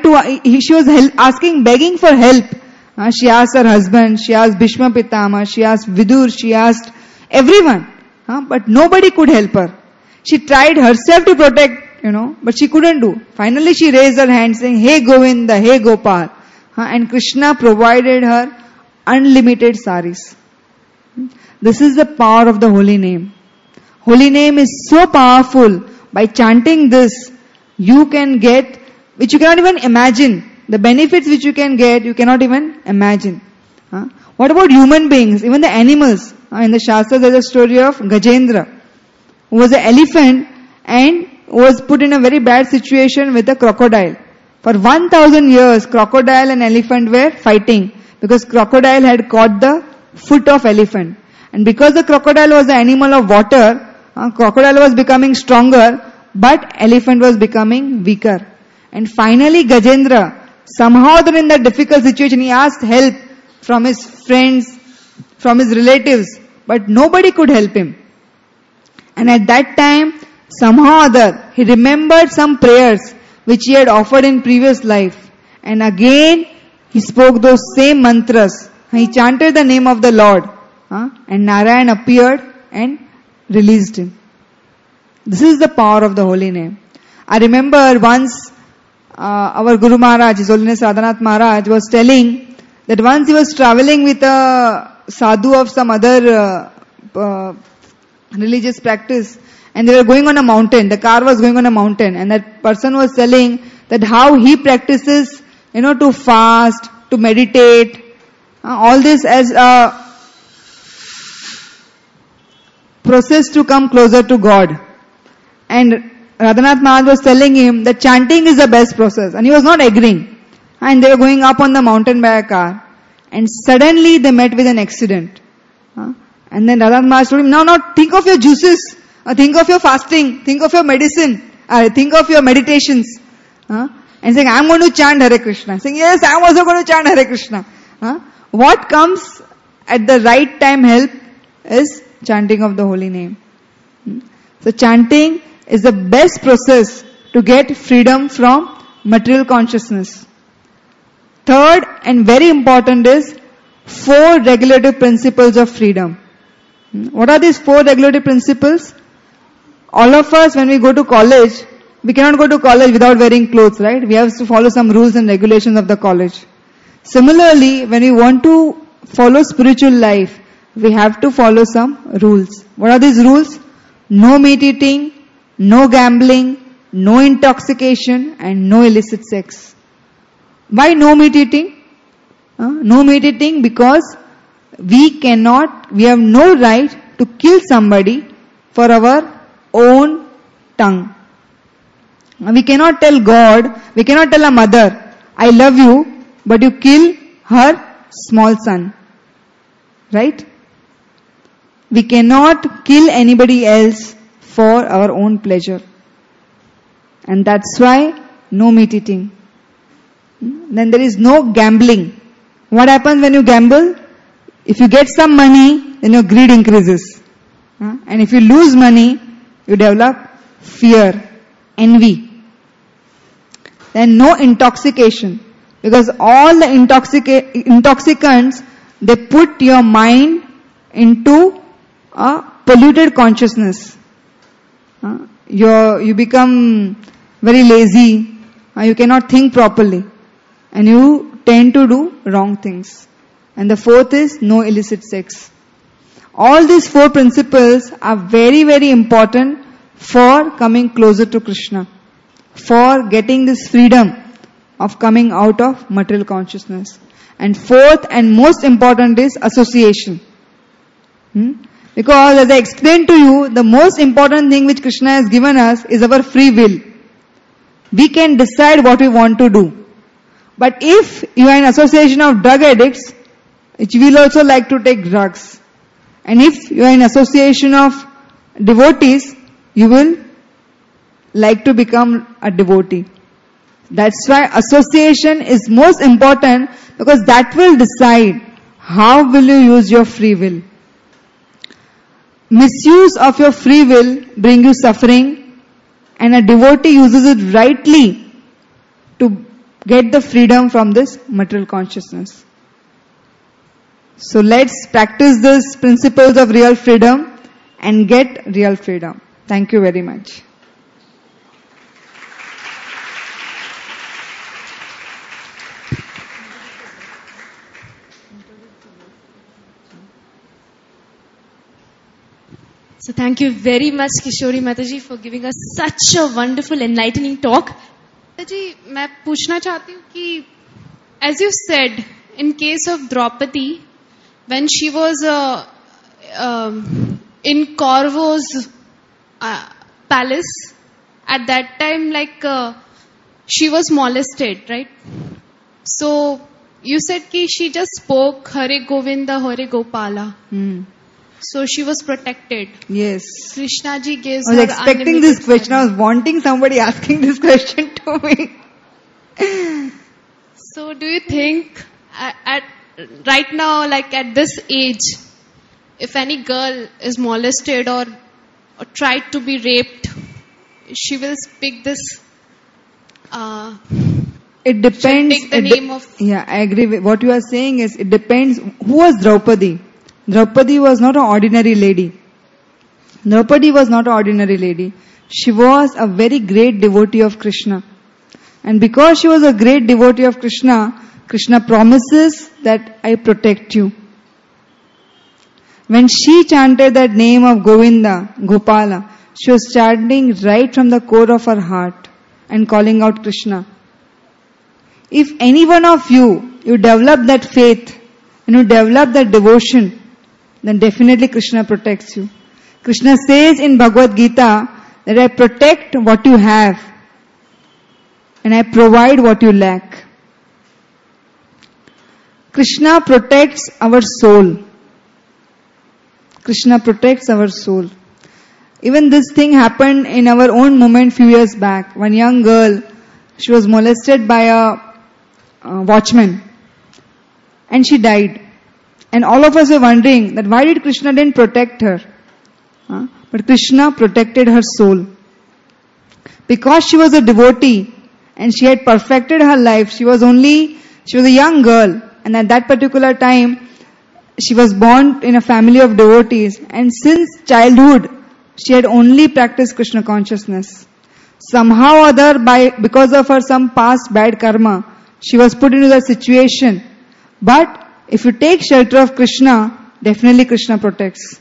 was begging for help. She asked her husband, she asked Bhishma Pitama, she asked Vidur, she asked everyone. But nobody could help her. She tried herself to protect, but she couldn't do. Finally she raised her hand saying, Hey Govinda, Hey Gopal. And Krishna provided her unlimited saris. This is the power of the holy name. Holy name is so powerful. By chanting this, you can get, which you cannot even imagine. The benefits which you can get, you cannot even imagine. What about human beings, even the animals? In the Shastras there is a story of Gajendra, who was an elephant and was put in a very bad situation with a crocodile. For 1000 years, crocodile and elephant were fighting because crocodile had caught the foot of elephant. And because the crocodile was the animal of water, crocodile was becoming stronger, but elephant was becoming weaker. And finally Gajendra, somehow in that difficult situation, he asked help from his friends, from his relatives, but nobody could help him. And at that time, somehow or other, he remembered some prayers which he had offered in previous life. And again, he spoke those same mantras. He chanted the name of the Lord. And Narayan appeared and released him. This is the power of the holy name. I remember once our Guru Maharaj, His Holiness Radhanath Maharaj, was telling that once he was traveling with a sadhu of some other religious practice, and they were going on a mountain. The car was going on a mountain, and that person was telling that how he practices, to fast, to meditate, all this as a process to come closer to God. And Radhanath Maharaj was telling him that chanting is the best process, and he was not agreeing. And they were going up on the mountain by a car, and suddenly they met with an accident. And then Radhanath Maharaj told him, now think of your juices, think of your fasting, think of your medicine, think of your meditations. And saying, I'm going to chant Hare Krishna. Saying, yes, I'm also going to chant Hare Krishna. What comes at the right time help is chanting of the holy name. So chanting is the best process to get freedom from material consciousness. Third and very important is 4 regulative principles of freedom. What are these 4 regulative principles? All of us, when we go to college, we cannot go to college without wearing clothes, right? We have to follow some rules and regulations of the college. Similarly, when we want to follow spiritual life, we have to follow some rules. What are these rules? No meat eating, no gambling, no intoxication, and no illicit sex. Why no meat eating? No meat eating because we have no right to kill somebody for our own tongue. We cannot tell God, we cannot tell a mother, I love you, but you kill her small son. Right? We cannot kill anybody else for our own pleasure. And that's why no meat eating. Then there is no gambling. What happens when you gamble? If you get some money, then your greed increases. And if you lose money, you develop fear, envy. Then no intoxication. Because all the intoxicants, they put your mind into a polluted consciousness. You become very lazy. You cannot think properly. And you tend to do wrong things. And the 4th is no illicit sex. All these 4 principles are very, very important for coming closer to Krishna. For getting this freedom of coming out of material consciousness. And 4th and most important is association. Because as I explained to you, the most important thing which Krishna has given us is our free will. We can decide what we want to do. But if you are in association of drug addicts, you will also like to take drugs. And if you are in association of devotees, you will like to become a devotee. That's why association is most important, because that will decide how will you use your free will. Misuse of your free will bring you suffering, and a devotee uses it rightly to get the freedom from this material consciousness. So let's practice these principles of real freedom and get real freedom. Thank you very much. So thank you very much, Kishori Mataji, for giving us such a wonderful, enlightening talk. Mataji, मैं पूछना चाहती हूँ कि, as you said, in case of Draupadi, when she was in Kaurav's palace, at that time, she was molested, right? So you said that she just spoke Hare Govinda, Hare Gopala. So she was protected. Yes. Krishna ji gives her. I was expecting this question. I was wanting somebody asking this question to me. So do you think right now, at this age, if any girl is molested or tried to be raped, she will speak this? It depends. Take the name of. Yeah, I agree with what you are saying. Is it depends. Who was Draupadi? Draupadi was not an ordinary lady. Draupadi was not an ordinary lady. She was a very great devotee of Krishna. And because she was a great devotee of Krishna, Krishna promises that I protect you. When she chanted that name of Govinda, Gopala, she was chanting right from the core of her heart and calling out Krishna. If any one of you develop that faith and you develop that devotion, then definitely Krishna protects you. Krishna says in Bhagavad Gita that I protect what you have and I provide what you lack. Krishna protects our soul. Krishna protects our soul. Even this thing happened in our own movement few years back. One young girl, she was molested by a watchman and she died. And all of us were wondering that why did Krishna didn't protect her? But Krishna protected her soul. Because she was a devotee and she had perfected her life, she was a young girl, and at that particular time she was born in a family of devotees, and since childhood she had only practiced Krishna consciousness. Somehow or other, because of her some past bad karma, she was put into that situation. But if you take shelter of Krishna, definitely Krishna protects.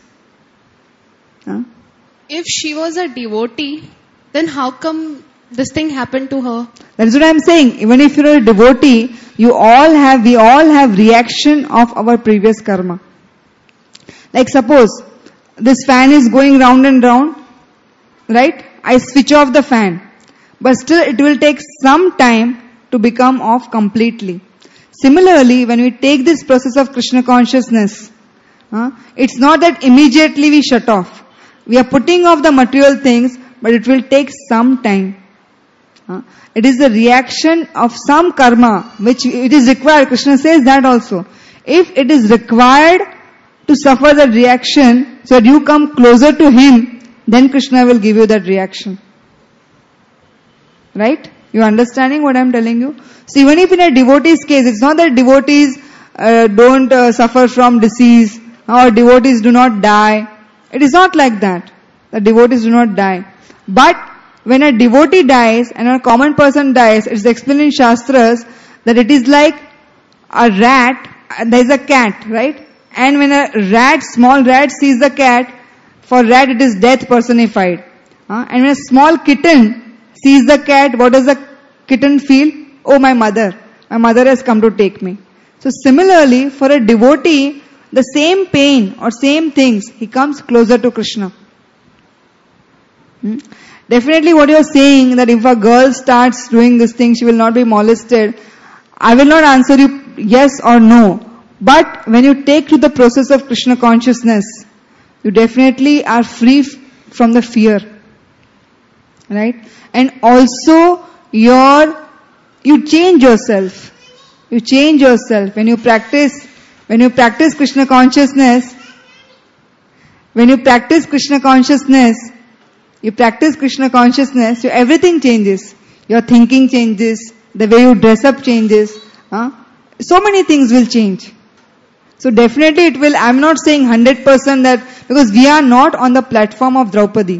If she was a devotee, then how come this thing happened to her? That is what I am saying. Even if you are a devotee, we all have reaction of our previous karma. Like suppose, this fan is going round and round, right? I switch off the fan. But still it will take some time to become off completely. Similarly, when we take this process of Krishna consciousness, it's not that immediately we shut off. We are putting off the material things, but it will take some time. It is the reaction of some karma which it is required. Krishna says that also. If it is required to suffer that reaction, so that you come closer to Him, then Krishna will give you that reaction. Right? You understanding what I am telling you? So even if in a devotee's case, it's not that devotees don't suffer from disease or devotees do not die. It is not like that. The devotees do not die. But when a devotee dies and a common person dies, it's explained in Shastras that it is like a rat, there is a cat, right? And when a small rat sees the cat, for rat it is death personified. And when a small kitten sees the cat, what does the kitten feel? Oh, my mother has come to take me. So similarly, for a devotee, the same pain or same things, he comes closer to Krishna. Definitely what you are saying, that if a girl starts doing this thing, she will not be molested. I will not answer you yes or no. But when you take to the process of Krishna consciousness, you definitely are free from the fear. Right? And also you change yourself. You change yourself. When you practice Krishna consciousness, so everything changes. Your thinking changes, the way you dress up changes. So many things will change. So definitely it will, I'm not saying 100% that, because we are not on the platform of Draupadi.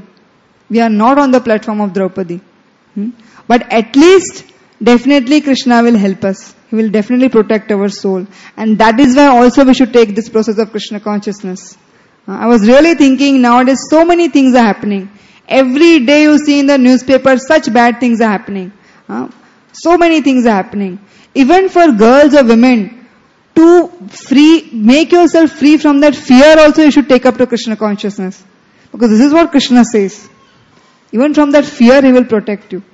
But at least, definitely Krishna will help us. He will definitely protect our soul. And that is why also we should take this process of Krishna consciousness. I was really thinking nowadays so many things are happening. Every day you see in the newspaper such bad things are happening. So many things are happening. Even for girls or women, to make yourself free from that fear also you should take up to Krishna consciousness. Because this is what Krishna says. Even from that fear He will protect you.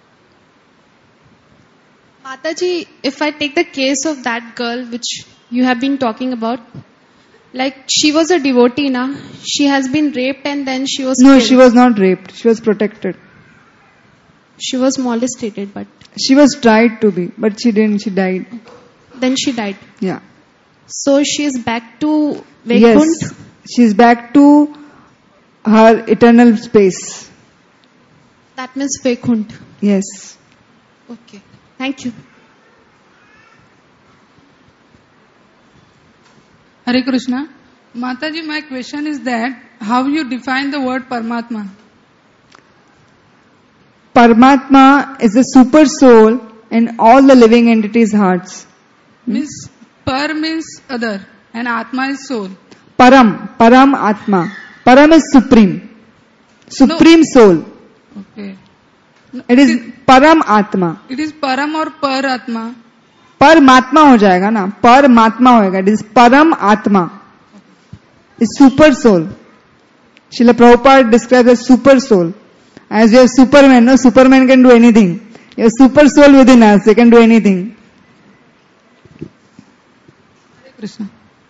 Mataji, if I take the case of that girl which you have been talking about, like she was a devotee na, she has been raped and then she was No, killed. she was not raped. She was protected. She was molested, but She was tried to be, but she didn't. She died. then she died. Yeah. So she is back to Yes. Vaikunt. She's back to her eternal space. That means Vaikunt. Yes. Okay. Thank you. Hare Krishna. Mataji, my question is that how you define the word Paramatma? Paramatma is the super soul in all the living entities' hearts. Means par means other and Atma is soul. Param Atma. Param is supreme. Supreme soul. Okay. It is Param Atma. It is Param or Par Atma. Paramatma हो जाएगा ना. Paramatma होएगा. It is Param Atma. It's super soul. Srila Prabhupada describes as super soul. As we have Superman, no? Superman can do anything. You have super soul within us. They can do anything. Krishna.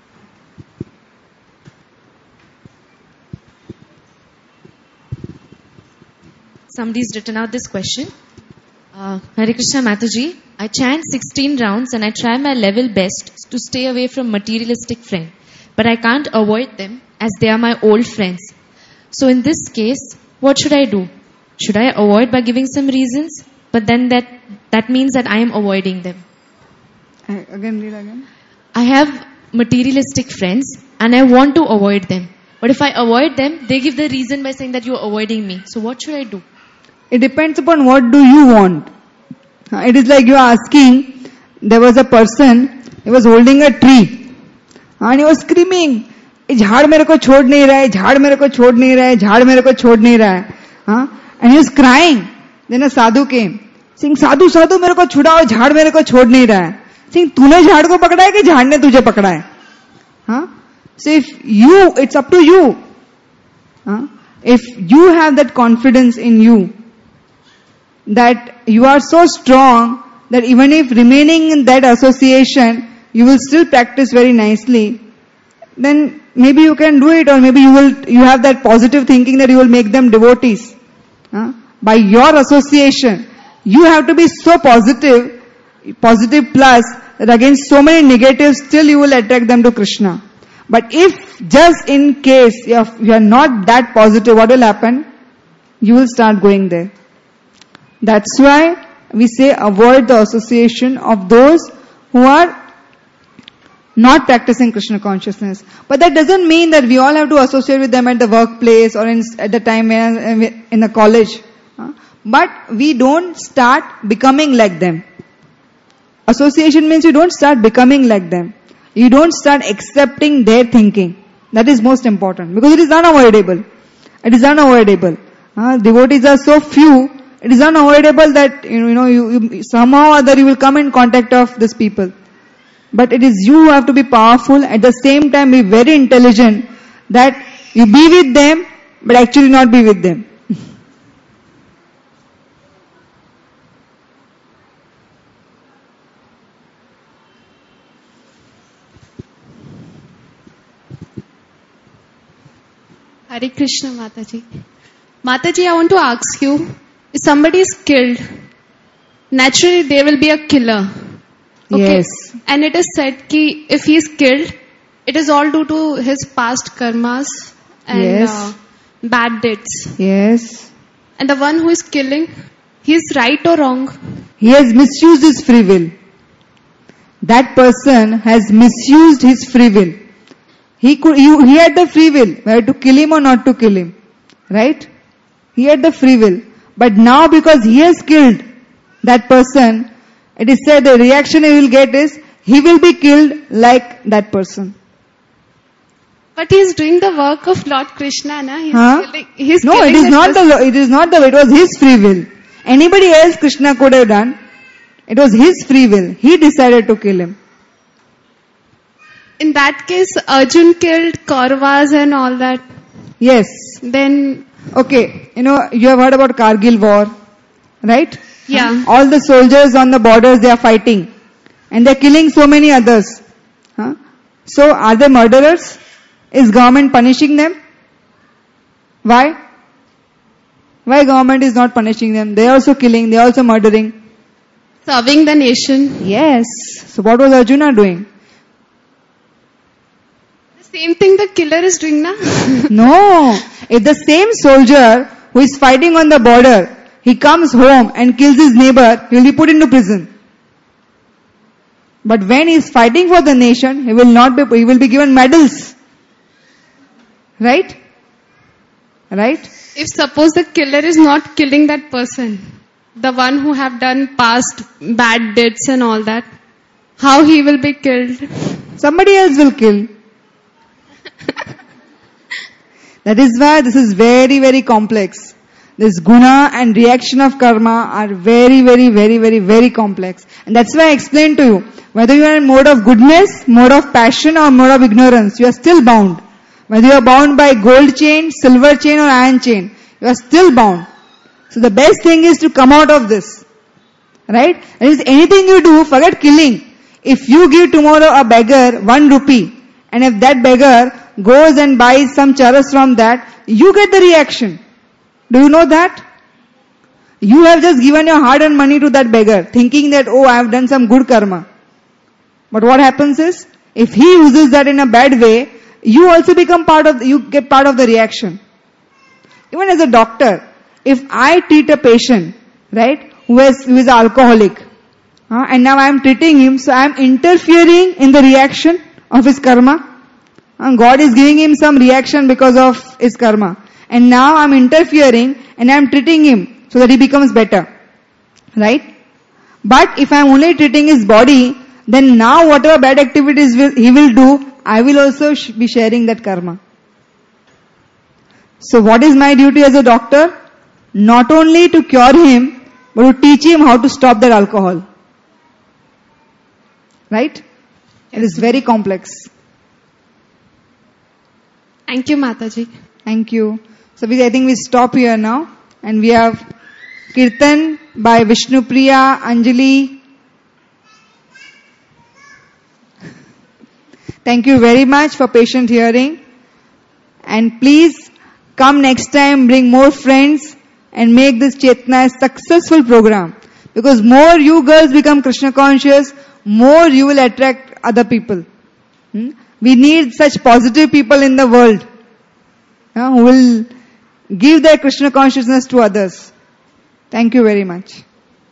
Somebody's written out this question. Hare Krishna Mataji, I chant 16 rounds and I try my level best to stay away from materialistic friends. But I can't avoid them as they are my old friends. So in this case, what should I do? Should I avoid by giving some reasons? But then that means that I am avoiding them. Again, read again. I have materialistic friends and I want to avoid them. But if I avoid them, they give the reason by saying that you are avoiding me. So what should I do? It depends upon what do you want. It is like you are asking, there was a person, he was holding a tree. And he was screaming, झाड़ मेरे को छोड़ नहीं रहा है, झाड़ मेरे को छोड़ नहीं रहा है, झाड़ मेरे को छोड़ नहीं रहा है. And he was crying. Then a sadhu came, saying, साधु साधु मेरे को छुड़ाओ, झाड़ मेरे को छोड़ नहीं रहा है. Saying, तूने झाड़ को पकड़ा है कि झाड़ ने तुझे पकड़ा है? So it's up to you. If you have that confidence in you, that you are so strong that even if remaining in that association, you will still practice very nicely, then maybe you can do it, or maybe you have that positive thinking that you will make them devotees. By your association, you have to be so positive plus, that against so many negatives, still you will attract them to Krishna. But if just in case you are not that positive, what will happen? You will start going there. That's why we say avoid the association of those who are not practicing Krishna consciousness. But that doesn't mean that we all have to associate with them at the workplace or at the time in the college. But we don't start becoming like them. Association means you don't start becoming like them. You don't start accepting their thinking. That is most important, because it is unavoidable. It is unavoidable. Devotees are so few. It is unavoidable that you somehow or other you will come in contact of these people. But it is you who have to be powerful, at the same time be very intelligent, that you be with them but actually not be with them. Hare Krishna Mataji. Mataji, I want to ask you, if somebody is killed, naturally there will be a killer. Okay? Yes. And it is said ki if he is killed, it is all due to his past karmas and bad deeds. Yes. And the one who is killing, he is right or wrong? He has misused his free will. That person has misused his free will. He had the free will, whether to kill him or not to kill him. Right? He had the free will. But now because he has killed that person, it is said the reaction he will get is, he will be killed like that person. But he is doing the work of Lord Krishna, na? He is no, killing it is not person. it is not the way. It was his free will. Anybody else Krishna could have done. It was his free will. He decided to kill him. In that case, Arjun killed Kauravas and all that. Yes. Then, okay, you have heard about Kargil war, right? Yeah. All the soldiers on the borders, they are fighting. And they are killing so many others. So, are they murderers? Is government punishing them? Why? Why government is not punishing them? They are also killing, they are also murdering. Serving the nation. Yes. So what was Arjuna doing? The same thing the killer is doing, na? No. If the same soldier who is fighting on the border, he comes home and kills his neighbor, he will be put into prison. But when he is fighting for the nation, he will be given medals. Right? Right? If suppose the killer is not killing that person, the one who have done past bad deeds and all that, how he will be killed? Somebody else will kill. That is why this is very, very complex. This guna and reaction of karma are very, very, very, very, very complex. And that's why I explained to you, whether you are in mode of goodness, mode of passion or mode of ignorance, you are still bound. Whether you are bound by gold chain, silver chain or iron chain, you are still bound. So the best thing is to come out of this. Right? That is, anything you do, forget killing. If you give tomorrow a beggar 1 rupee, and if that beggar goes and buys some charas from that, you get the reaction. Do you know that? You have just given your hard-earned money to that beggar, thinking that, oh, I have done some good karma. But what happens is, if he uses that in a bad way, you also become you get part of the reaction. Even as a doctor, if I treat a patient, right, who is an alcoholic, and now I am treating him, so I am interfering in the reaction of his karma. And God is giving him some reaction because of his karma. And now I am interfering and I am treating him so that he becomes better. Right? But if I am only treating his body, then now whatever bad activities he will do, I will also be sharing that karma. So what is my duty as a doctor? Not only to cure him, but to teach him how to stop that alcohol. Right? It is very complex. Thank you, Mataji. Thank you. So I think we stop here now. And we have Kirtan by Vishnupriya, Anjali. Thank you very much for patient hearing. And please come next time, bring more friends and make this Chetna a successful program. Because more you girls become Krishna conscious, more you will attract other people. We need such positive people in the world who will give their Krishna consciousness to others. Thank you very much.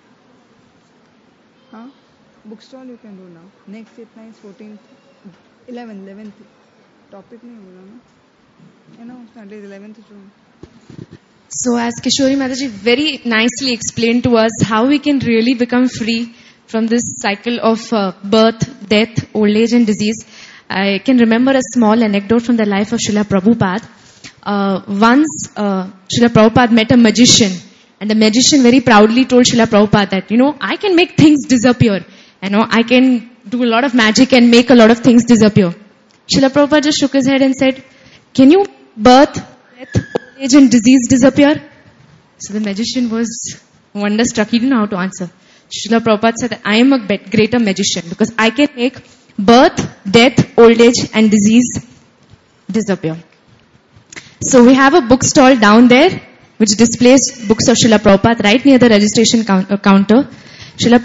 Bookstall you can do now. Next Chetna is 14th, 11th. Topic nahi bola na. You know, Sunday is 11th June. So as Kishori Mataji very nicely explained to us how we can really become free from this cycle of birth, death, old age and disease, I can remember a small anecdote from the life of Srila Prabhupada. Once Srila Prabhupada met a magician, and the magician very proudly told Srila Prabhupada that, I can make things disappear. I can do a lot of magic and make a lot of things disappear. Srila Prabhupada just shook his head and said, can you birth, death, old age and disease disappear? So the magician was wonderstruck. He didn't know how to answer. Srila Prabhupada said, I am a greater magician because I can make birth, death, old age and disease disappear. So we have a bookstall down there which displays books of Srila Prabhupada right near the registration counter. Srila